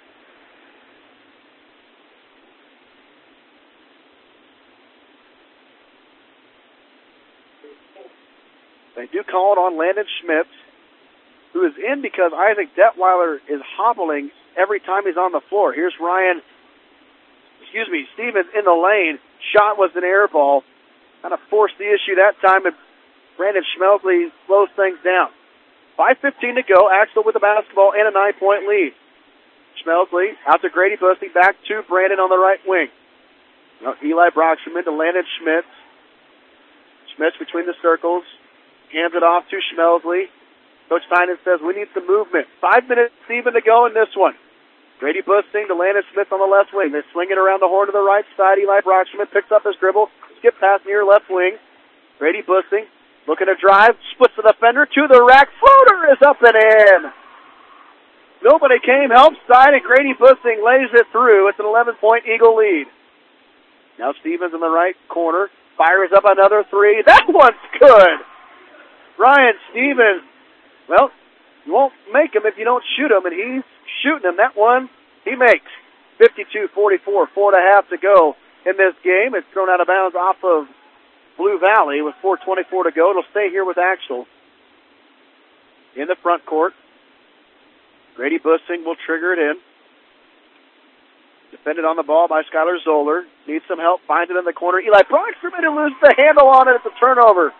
They do call it on Landon Schmitz, who is in because Isaac Detweiler is hobbling every time he's on the floor. Here's Ryan, excuse me, Stevens in the lane. Shot was an air ball. Kind of forced the issue that time, and Brandon Schmelsley slows things down. five fifteen to go. Axtell with the basketball and a nine-point lead. Schmelsley out to Grady Bussing, back to Brandon on the right wing. Now Eli Brocksterman to Landon Schmitz. Schmitz between the circles. Hands it off to Schmelsley. Coach Tynan says we need some movement. Five minutes even to go in this one. Grady Bussing to Landon Schmitz on the left wing. They swing it around the horn to the right side. Eli Brocksterman picks up his dribble. Skip pass near left wing. Grady Bussing looking to drive. Splits the defender to the rack. Floater is up and in. Nobody came help side, and Grady Bussing lays it through. It's an eleven-point Eagle lead. Now Stevens in the right corner. Fires up another three. That one's good. Ryan Stevens, well, you won't make him if you don't shoot him, and he's shooting him. That one he makes. fifty-two forty-four, four and a half to go in this game. It's thrown out of bounds off of Blue Valley with four twenty-four to go. It'll stay here with Axtell. In the front court, Grady Bussing will trigger it in. Defended on the ball by Skylar Zoller. Needs some help. Finds it in the corner. Eli Brocksterman who loses the handle on it. It's a turnover.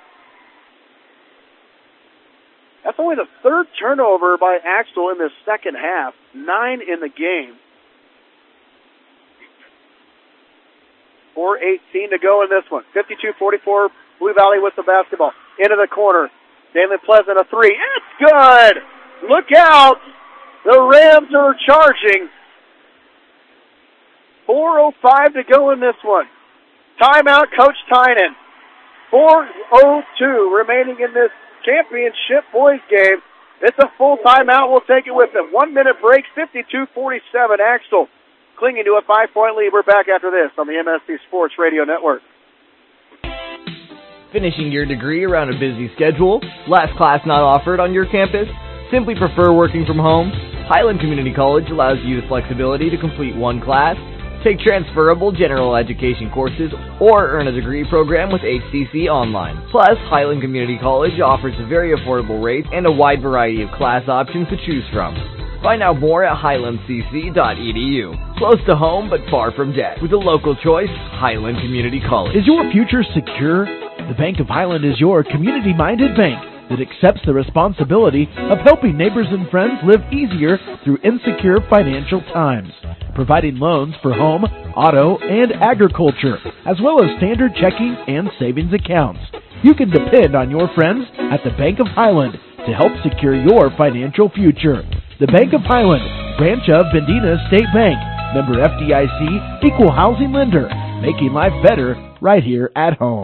That's only the third turnover by Axtell in the second half. Nine in the game. four eighteen to go in this one. fifty-two forty-four, Blue Valley with the basketball. Into the corner. Jalen Pleasant, a three. It's good! Look out! The Rams are charging. four oh five to go in this one. Timeout, Coach Tynan. four oh two remaining in this championship boys game. It's a full timeout. We'll take it with them. One minute break, fifty-two forty-seven. Axtell clinging to a five-point lead. We're back after this on the M S C Sports Radio Network. Finishing your degree around a busy schedule? Last class not offered on your campus? Simply prefer working from home? Highland Community College allows you the flexibility to complete one class, take transferable general education courses, or earn a degree program with H C C Online. Plus, Highland Community College offers a very affordable rate and a wide variety of class options to choose from. Find out more at highland c c dot e d u. Close to home but far from debt. With a local choice, Highland Community College. Is your future secure? The Bank of Highland is your community-minded bank that accepts the responsibility of helping neighbors and friends live easier through insecure financial times, providing loans for home, auto, and agriculture, as well as standard checking and savings accounts. You can depend on your friends at the Bank of Highland to help secure your financial future. The Bank of Highland, branch of Bendina State Bank, member F D I C, equal housing lender, making life better right here at home.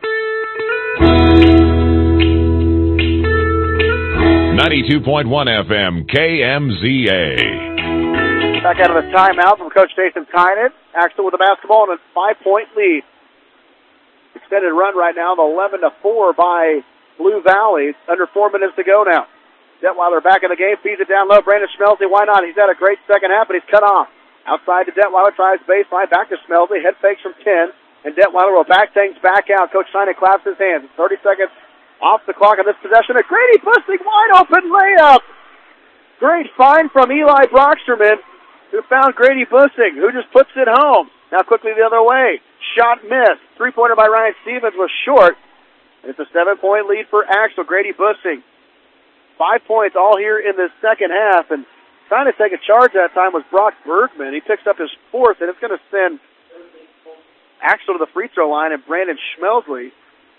ninety-two point one F M, K M Z A. Back out of the timeout from Coach Jason Tynan. Axtell with the basketball and a five-point lead. Extended run right now, the eleven to four by Blue Valley. Under four minutes to go now. Detweiler back in the game, feeds it down low. Brandon Schmelze, why not? He's had a great second half, but he's cut off. Outside to Detweiler, tries baseline, back to Schmelze. Head fakes from ten, and Detweiler will back things back out. Coach Tynan claps his hands. thirty seconds off the clock on this possession. A Grady Bussing wide open layup. Great find from Eli Brocksterman, who found Grady Bussing, who just puts it home. Now quickly the other way. Shot missed. Three-pointer by Ryan Stevens was short. It's a seven-point lead for Axtell. Grady Bussing. Five points all here in the second half. And trying to take a charge that time was Brock Bergman. He picks up his fourth, and it's going to send Axtell to the free throw line, and Brandon Schmelze,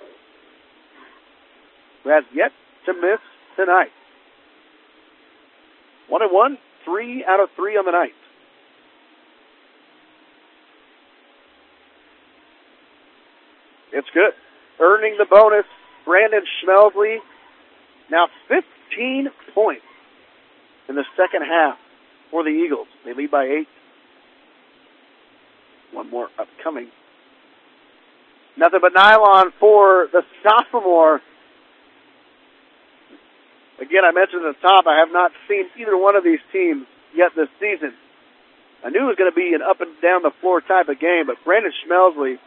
who has yet to miss tonight. One and one, three out of three on the night. It's good. Earning the bonus, Brandon Schmelze. Now fifteen points in the second half for the Eagles. They lead by eight. One more upcoming. Nothing but nylon for the sophomore. Again, I mentioned at the top, I have not seen either one of these teams yet this season. I knew it was going to be an up and down the floor type of game, but Brandon Schmelze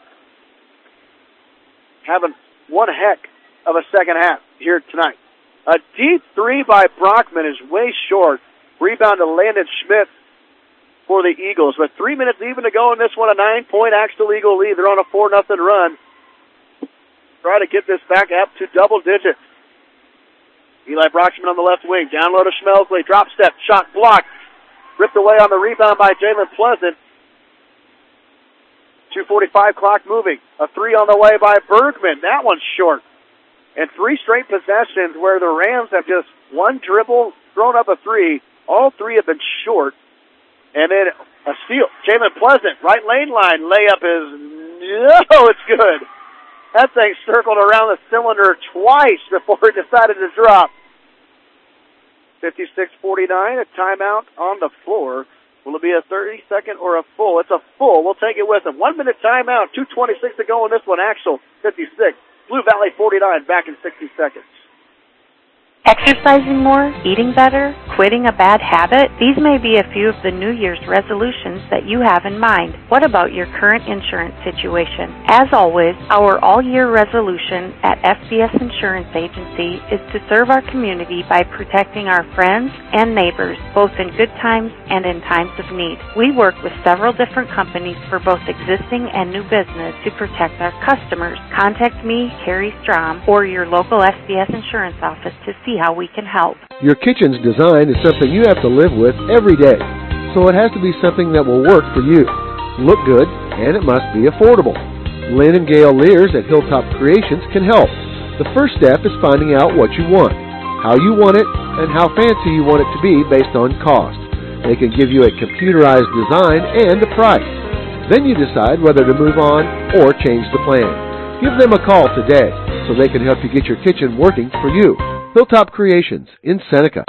having one heck of a second half here tonight. A deep three by Brockman is way short. Rebound to Landon Schmidt for the Eagles. With three minutes even to go in this one, a nine-point Axtell Eagle lead. They're on a four nothing run. Try to get this back up to double digits. Eli Brockman on the left wing. Down low to Schmelze. Drop step. Shot blocked. Ripped away on the rebound by Jalen Pleasant. two forty-five clock moving. A three on the way by Bergman. That one's short. And three straight possessions where the Rams have just one dribble, thrown up a three. All three have been short. And then a steal. Jalen Pleasant, right lane line. Layup is, no, it's good. That thing circled around the cylinder twice before it decided to drop. fifty-six forty-nine, a timeout on the floor. Will it be a thirty-second or a full? It's a full. We'll take it with them. One-minute timeout, two twenty-six to go in this one. Axtell, fifty-six. Blue Valley, forty-nine, back in sixty seconds. Exercising more, eating better, quitting a bad habit? These may be a few of the New Year's resolutions that you have in mind. What about your current insurance situation? As always, our all-year resolution at F B S Insurance Agency is to serve our community by protecting our friends and neighbors, both in good times and in times of need. We work with several different companies for both existing and new business to protect our customers. Contact me, Carrie Strom, or your local F B S Insurance office to see how we can help. Your kitchen's design is something you have to live with every day, so it has to be something that will work for you, look good, and it must be affordable. Lynn and Gail Lears at Hilltop Creations can help. The first step is finding out what you want, how you want it, and how fancy you want it to be based on cost. They can give you a computerized design and a price. Then you decide whether to move on or change the plan. Give them a call today so they can help you get your kitchen working for you. Hilltop Creations in Seneca.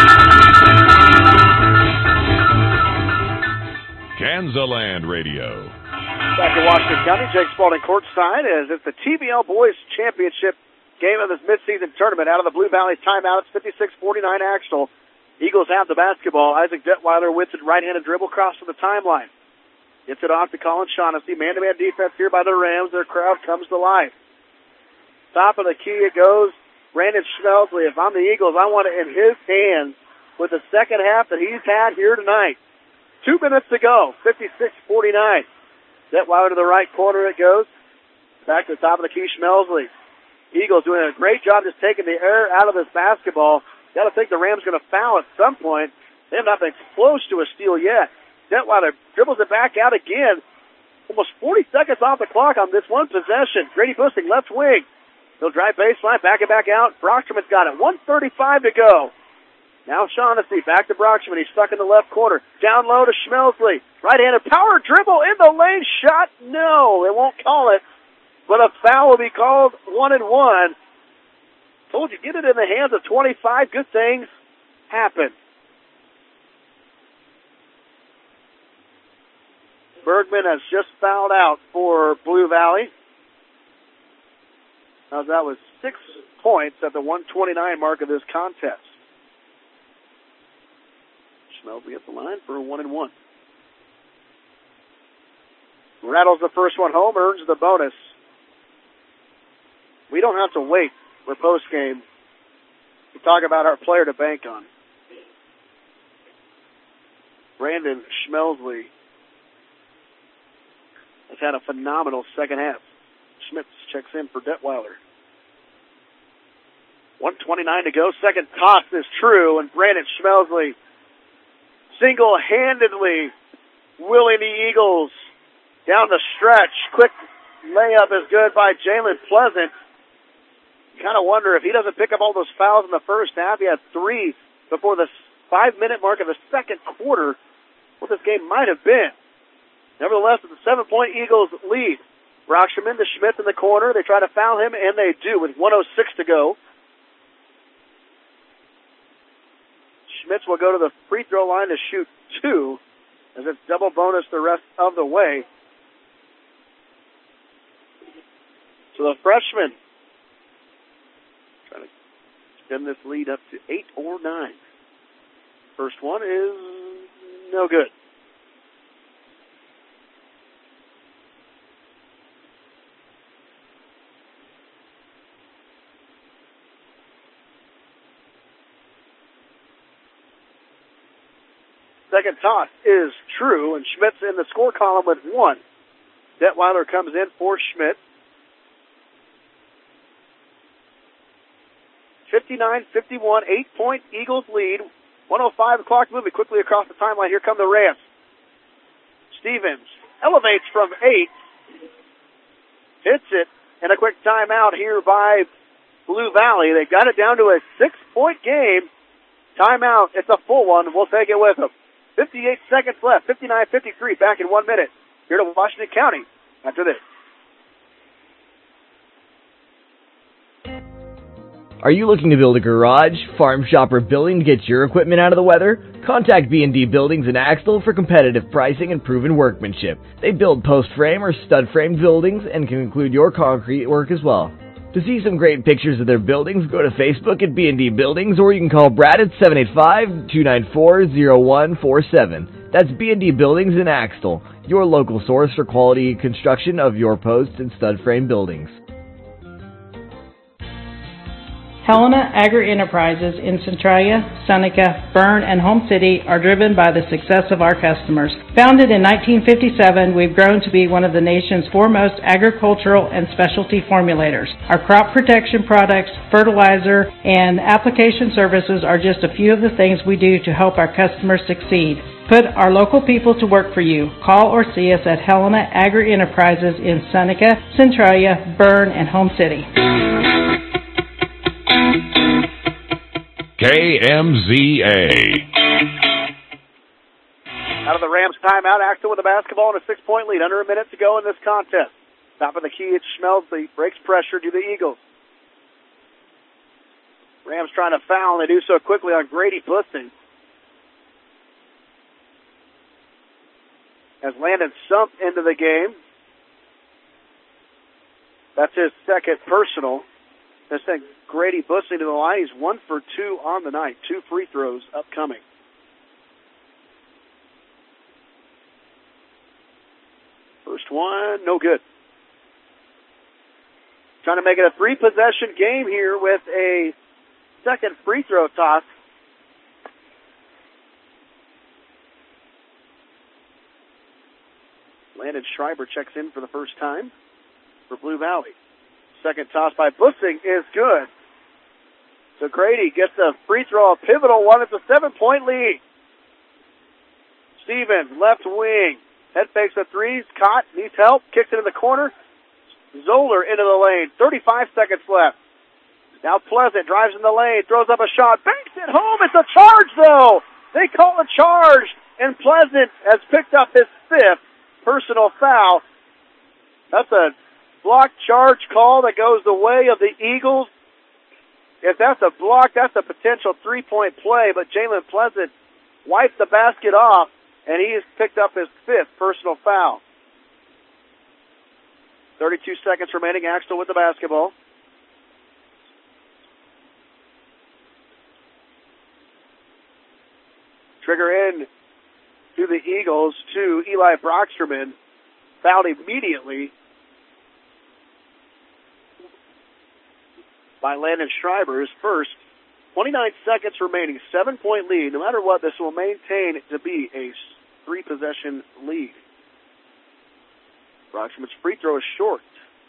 Kansaland Radio. Back in Washington County, Jake Spalding courtside as it's the T B L Boys Championship game of this midseason tournament. Out of the Blue Valley timeout, it's fifty-six forty-nine Axtell. Eagles have the basketball. Isaac Detweiler with it, right-handed dribble across to the timeline. Gets it off to Colin Shaughnessy. Man-to-man defense here by the Rams. Their crowd comes to life. Top of the key it goes. Brandon Schmelsley. If I'm the Eagles, I want it in his hands with the second half that he's had here tonight. Two minutes to go. fifty-six forty-nine. Detweiler to the right corner it goes. Back to the top of the key, Schmelsley. Eagles doing a great job just taking the air out of this basketball. Got to think the Rams going to foul at some point. They have not been close to a steal yet. Detweiler dribbles it back out again. Almost forty seconds off the clock on this one possession. Grady Bussing, left wing. He'll drive baseline, back it back out. Brockstrom got it. one thirty-five to go. Now Shaughnessy back to Brockstrom. He's stuck in the left corner. Down low to Schmelsley. Right-handed power dribble in the lane. Shot. No, they won't call it. But a foul will be called. One and one. Told you, get it in the hands of twenty-five. Good things happen. Bergman has just fouled out for Blue Valley. Now that was six points at the one twenty-nine mark of this contest. Schmelsley at the line for a one and one. Rattles the first one home, earns the bonus. We don't have to wait for postgame to talk about our player to bank on. Brandon Schmelsley has had a phenomenal second half. Schmitz checks in for Detweiler. one twenty-nine to go. Second toss is true, and Brandon Schmelsley single-handedly willing the Eagles down the stretch. Quick layup is good by Jalen Pleasant. Kind of wonder if he doesn't pick up all those fouls in the first half. He had three before the five-minute mark of the second quarter, what this game might have been. Nevertheless, it's a seven-point Eagles lead. Brockstrom into Schmitz in the corner. They try to foul him, and they do with one oh six to go. Schmitz will go to the free throw line to shoot two, as it's double bonus the rest of the way. So the freshman trying to extend this lead up to eight or nine. First one is no good. Second toss is true, and Schmitz in the score column with one. Detweiler comes in for Schmitz. fifty-nine fifty-one, eight-point Eagles lead. one oh five clock moving quickly across the timeline. Here come the Rams. Stevens elevates from eight. Hits it, and a quick timeout here by Blue Valley. They got it down to a six-point game. Timeout. It's a full one. We'll take it with them. fifty-eight seconds left. fifty-nine fifty-three. Back in one minute. Here to Washington County after this. Are you looking to build a garage, farm shop, or building to get your equipment out of the weather? Contact B and D Buildings in Axtell for competitive pricing and proven workmanship. They build post frame or stud frame buildings and can include your concrete work as well. To see some great pictures of their buildings, go to Facebook at B and D Buildings, or you can call Brad at seven eight five, two nine four, zero one four seven. That's B and D Buildings in Axtell, your local source for quality construction of your post and stud frame buildings. Helena Agri-Enterprises in Centralia, Seneca, Berne, and Home City are driven by the success of our customers. Founded in nineteen fifty-seven, we've grown to be one of the nation's foremost agricultural and specialty formulators. Our crop protection products, fertilizer, and application services are just a few of the things we do to help our customers succeed. Put our local people to work for you. Call or see us at Helena Agri-Enterprises in Seneca, Centralia, Berne, and Home City. K M Z A. Out of the Rams timeout, Axtell with the basketball and a six-point lead. Under a minute to go in this contest. Top of the key, it's Schmelzle. Breaks pressure to the Eagles. Rams trying to foul, and they do so quickly on Grady Bussing. As Landon Sump into the game. That's his second personal. They sent Grady Bussing to the line. He's one for two on the night. Two free throws upcoming. First one, no good. Trying to make it a three-possession game here with a second free throw toss. Landon Schreiber checks in for the first time for Blue Valley. Second toss by Bussing is good. So Grady gets a free throw, a pivotal one. It's a seven-point lead. Stevens, left wing. Head fakes a three. Caught, needs help. Kicks it in the corner. Zoller into the lane. thirty-five seconds left. Now Pleasant drives in the lane. Throws up a shot. Banks it home. It's a charge, though. They call a charge. And Pleasant has picked up his fifth personal foul. That's a block charge call that goes the way of the Eagles. If that's a block, that's a potential three-point play, but Jalen Pleasant wiped the basket off, and he's picked up his fifth personal foul. thirty-two seconds remaining. Axtell with the basketball. Trigger in to the Eagles, to Eli Brocksterman. Fouled immediately by Landon Schreiber. His first. twenty-nine seconds remaining. Seven-point lead. No matter what, this will maintain to be a three-possession lead. Brocksterman's free throw is short.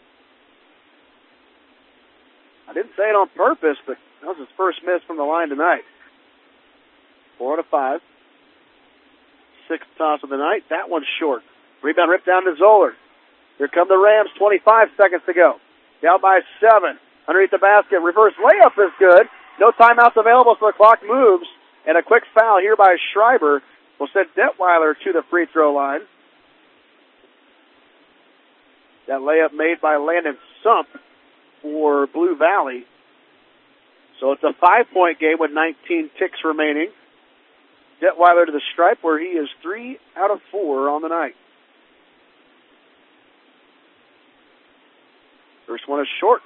I didn't say it on purpose, but that was his first miss from the line tonight. Four out of five. Sixth toss of the night. That one's short. Rebound ripped down to Zoller. Here come the Rams. twenty-five seconds to go. Down by seven. Underneath the basket. Reverse layup is good. No timeouts available, so the clock moves. And a quick foul here by Schreiber will send Detweiler to the free throw line. That layup made by Landon Sump for Blue Valley. So it's a five-point game with nineteen ticks remaining. Detweiler to the stripe where he is three out of four on the night. First one is short.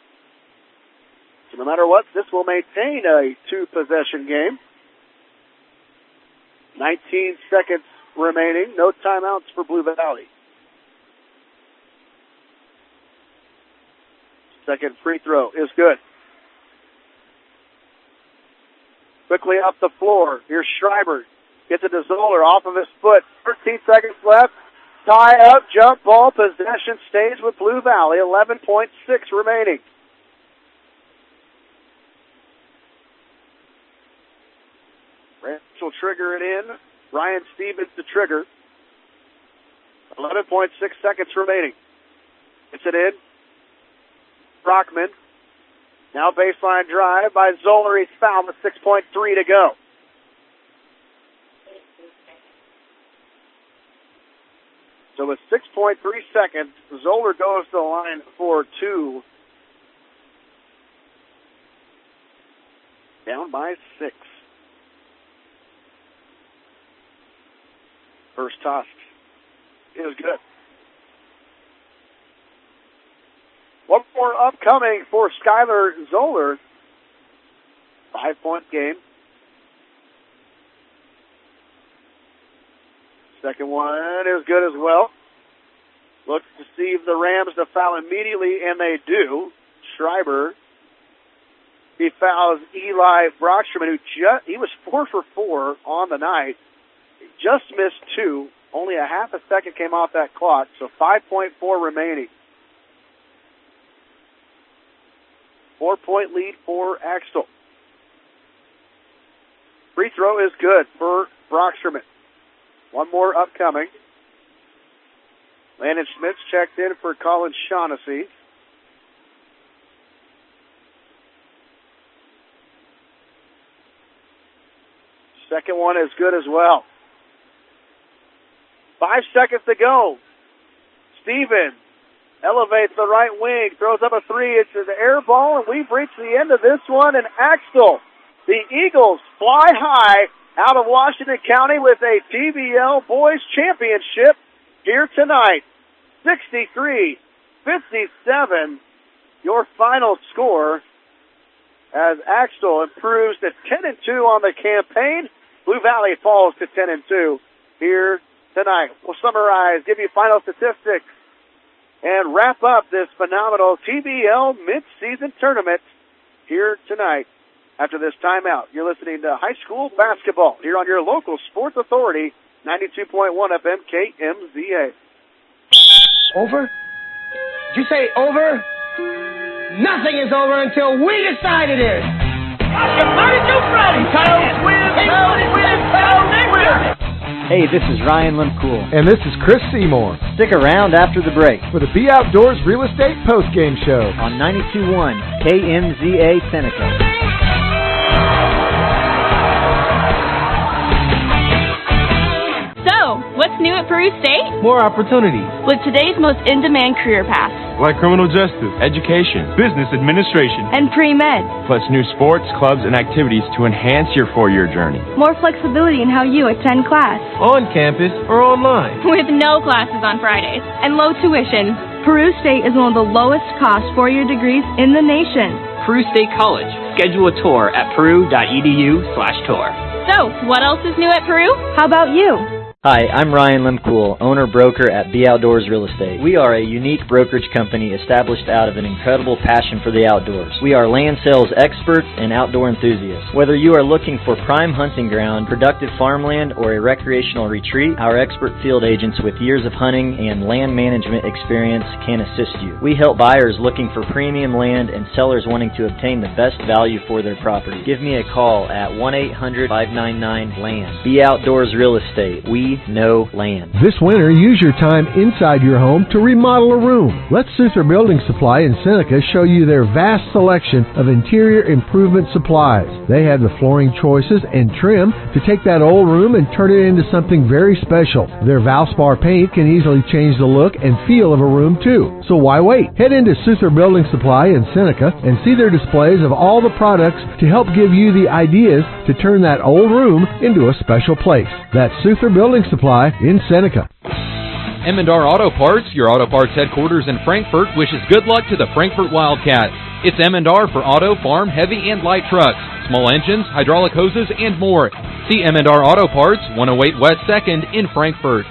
So no matter what, this will maintain a two-possession game. nineteen seconds remaining. No timeouts for Blue Valley. Second free throw is good. Quickly up the floor. Here's Schreiber. Gets it to Zoller off of his foot. thirteen seconds left. Tie up, jump ball, possession stays with Blue Valley. eleven point six remaining. Rams will trigger it in. Ryan Stevens to trigger. eleven point six seconds remaining. Gets it in. Brockman. Now baseline drive by Zoller. He's fouled with six point three to go. So with six point three seconds, Zoller goes to the line for two. Down by six. First toss is good. One more upcoming for Skylar Zoller. Five-point game. Second one is good as well. Looks to see the Rams to foul immediately, and they do. Schreiber He fouls Eli Brockstrom, who just, he was four for four on the night. Just missed two. Only a half a second came off that clock, so five point four remaining. Four-point lead for Axtell. Free throw is good for Brockstrom. One more upcoming. Landon Schmitz checked in for Colin Shaughnessy. Second one is good as well. Five seconds to go. Steven elevates the right wing, throws up a three. It's an air ball, and we've reached the end of this one. And Axtell, the Eagles, fly high out of Washington County with a T B L Boys Championship here tonight. sixty-three fifty-seven, your final score, as Axtell improves to ten and two on the campaign. Blue Valley falls to ten and two here tonight. We'll summarize, give you final statistics, and wrap up this phenomenal T B L mid-season tournament here tonight. After this timeout, you're listening to high school basketball here on your local sports authority, ninety-two point one F M K M Z A. Over? Did you say over? Nothing is over until we decide it is. Hey, this is Ryan Limcool. And this is Chris Seymour. Stick around after the break for the Be Outdoors Real Estate Postgame Show on ninety-two point one K M Z A Seneca. So, what's new at Peru State? More opportunities. With today's most in-demand career paths. Like criminal justice, education, business administration, and pre-med. Plus new sports, clubs, and activities to enhance your four-year journey. More flexibility in how you attend class. On campus or online. With no classes on Fridays and low tuition. Peru State is one of the lowest cost four-year degrees in the nation. Peru State College. Schedule a tour at peru.edu slash tour. So, what else is new at Peru? How about you? Hi, I'm Ryan Limcool, owner-broker at Be Outdoors Real Estate. We are a unique brokerage company established out of an incredible passion for the outdoors. We are land sales experts and outdoor enthusiasts. Whether you are looking for prime hunting ground, productive farmland, or a recreational retreat, our expert field agents with years of hunting and land management experience can assist you. We help buyers looking for premium land and sellers wanting to obtain the best value for their property. Give me a call at one eight hundred, five nine nine, land. Be Outdoors Real Estate. We know land. This winter, use your time inside your home to remodel a room. Let Souther Building Supply in Seneca show you their vast selection of interior improvement supplies. They have the flooring choices and trim to take that old room and turn it into something very special. Their Valspar paint can easily change the look and feel of a room too. So why wait? Head into Souther Building Supply in Seneca and see their displays of all the products to help give you the ideas to turn that old room into a special place. That's Souther Building Supply in Seneca. Emendar Auto Parts, your auto parts headquarters in Frankfort, wishes good luck to the Frankfort Wildcats. It's Emendar for auto, farm, heavy, and light trucks, small engines, hydraulic hoses, and more. See Emendar Auto Parts, one oh eight West second in Frankfort.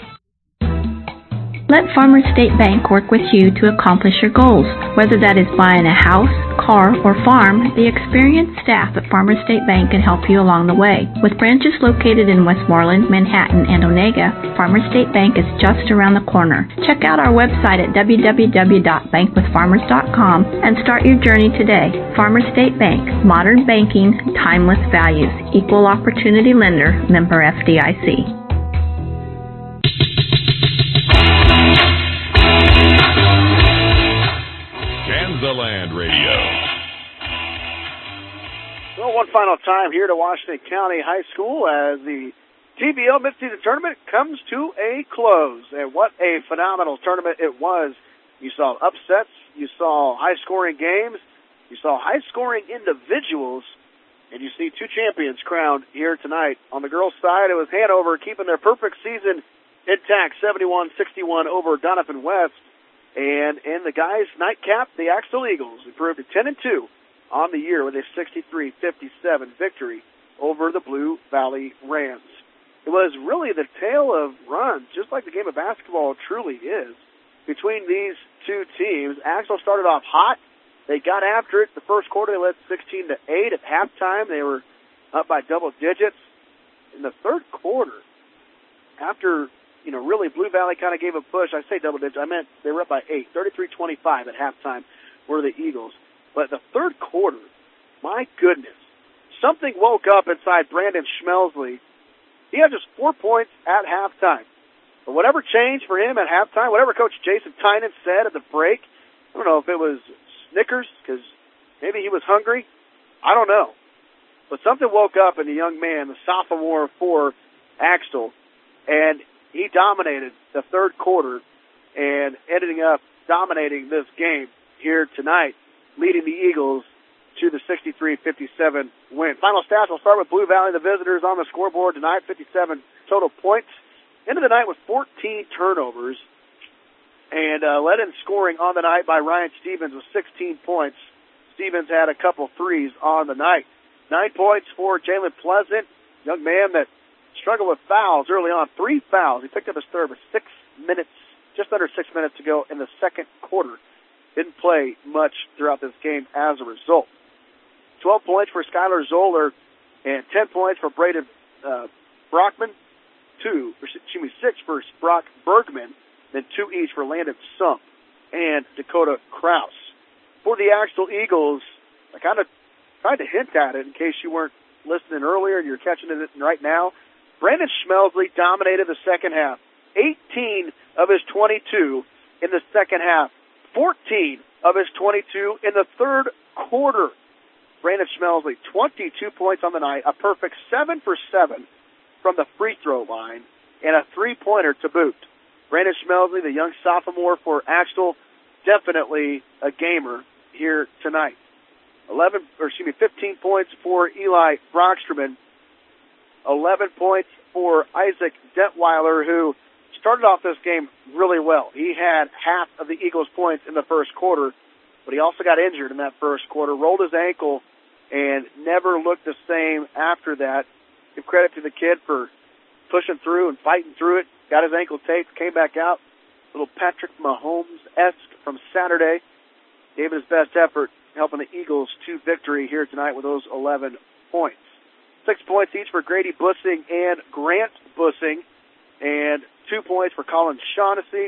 Let Farmers State Bank work with you to accomplish your goals. Whether that is buying a house, car, or farm, the experienced staff at Farmers State Bank can help you along the way. With branches located in Westmoreland, Manhattan, and Onega, Farmers State Bank is just around the corner. Check out our website at w w w dot bank with farmers dot com and start your journey today. Farmers State Bank, modern banking, timeless values, equal opportunity lender, member F D I C. Land Radio. Well, one final time here to Washington County High School as the T B L Midseason Tournament comes to a close. And what a phenomenal tournament it was. You saw upsets, you saw high-scoring games, you saw high-scoring individuals, and you see two champions crowned here tonight. On the girls' side, it was Hanover keeping their perfect season intact, seventy-one sixty-one over Donovan West. And in the guys' nightcap, the Axtell Eagles improved to ten and two on the year with a sixty-three fifty-seven victory over the Blue Valley Rams. It was really the tale of runs, just like the game of basketball truly is, between these two teams. Axtell started off hot, They got after it. The first quarter, they led sixteen to eight. At halftime, they were up by double digits. In the third quarter, after, you know, really Blue Valley kind of gave a push, I say double digits, I meant they were up by eight. thirty-three twenty-five at halftime were the Eagles. But the third quarter, my goodness, something woke up inside Brandon Schmelsley. He had just four points at halftime. But whatever changed for him at halftime, whatever Coach Jason Tynan said at the break, I don't know if it was Snickers, because maybe he was hungry. I don't know. But something woke up in the young man, the sophomore for Axtell, and he dominated the third quarter and ending up dominating this game here tonight, leading the Eagles to the sixty-three fifty-seven win. Final stats, I'll start with Blue Valley, the visitors on the scoreboard tonight, fifty-seven total points. End of the night with fourteen turnovers, and uh, led in scoring on the night by Ryan Stevens with sixteen points. Stevens had a couple threes on the night. Nine points for Jalen Pleasant, young man that struggled with fouls early on. Three fouls. He picked up his third with six minutes, just under six minutes to go in the second quarter. Didn't play much throughout this game as a result. Twelve points for Skylar Zoller, and ten points for Braden uh, Brockman. Two, excuse me, six for Brock Bergman, then two each for Landon Sump and Dakota Kraus. For the Axtell Eagles, I kind of tried to hint at it in case you weren't listening earlier and you're catching it right now. Brandon Schmelsley dominated the second half. eighteen of his twenty-two in the second half. fourteen of his twenty-two in the third quarter. Brandon Schmelsley, twenty-two points on the night, a perfect seven for seven from the free throw line, and a three-pointer to boot. Brandon Schmelsley, the young sophomore for Axtell, definitely a gamer here tonight. Eleven, or excuse me, fifteen points for Eli Brocksterman. Eleven points for Isaac Detweiler, who started off this game really well. He had half of the Eagles' points in the first quarter, but he also got injured in that first quarter, rolled his ankle, and never looked the same after that. Give credit to the kid for pushing through and fighting through it. Got his ankle taped, came back out. Little Patrick Mahomes-esque from Saturday. Gave it his best effort, helping the Eagles to victory here tonight with those eleven points. Six points each for Grady Bussing and Grant Bussing, and two points for Colin Shaughnessy,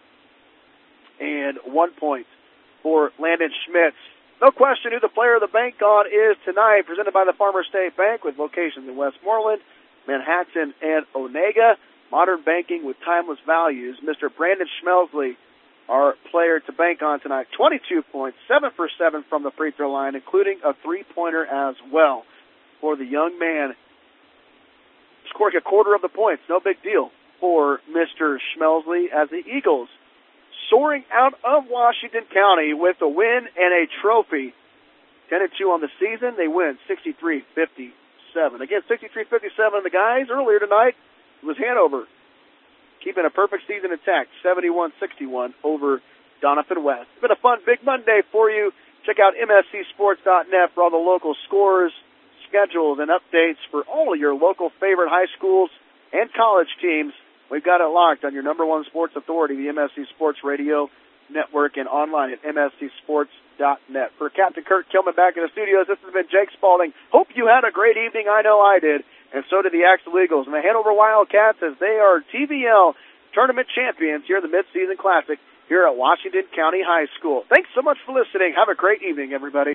and one point for Landon Schmitz. No question who the player of the bank on is tonight, presented by the Farmer State Bank with locations in Westmoreland, Manhattan, and Onega. Modern banking with timeless values. Mister Brandon Schmelsley, our player to bank on tonight. twenty-two points, seven for seven from the free throw line, including a three-pointer as well for the young man. Scoring a quarter of the points, no big deal for Mister Schmelsley as the Eagles soaring out of Washington County with a win and a trophy. ten and two on the season. They win sixty-three fifty-seven. Again, sixty-three fifty-seven. The guys earlier tonight was Hanover, keeping a perfect season intact, seventy-one sixty-one over Doniphan West. It's been a fun Big Monday for you. Check out M S C sports dot net for all the local scores, schedules, and updates for all of your local favorite high schools and college teams. We've got it locked on your number one sports authority, the M S C Sports Radio Network, and online at M S C sports dot net. For Captain Kurt Kilman back in the studios, this has been Jake Spalding. Hope you had a great evening. I know I did. And so did the Axtell Eagles and the Hanover Wildcats, as they are T V L tournament champions here in the Mid-Season Classic here at Washington County High School. Thanks so much for listening. Have a great evening, everybody.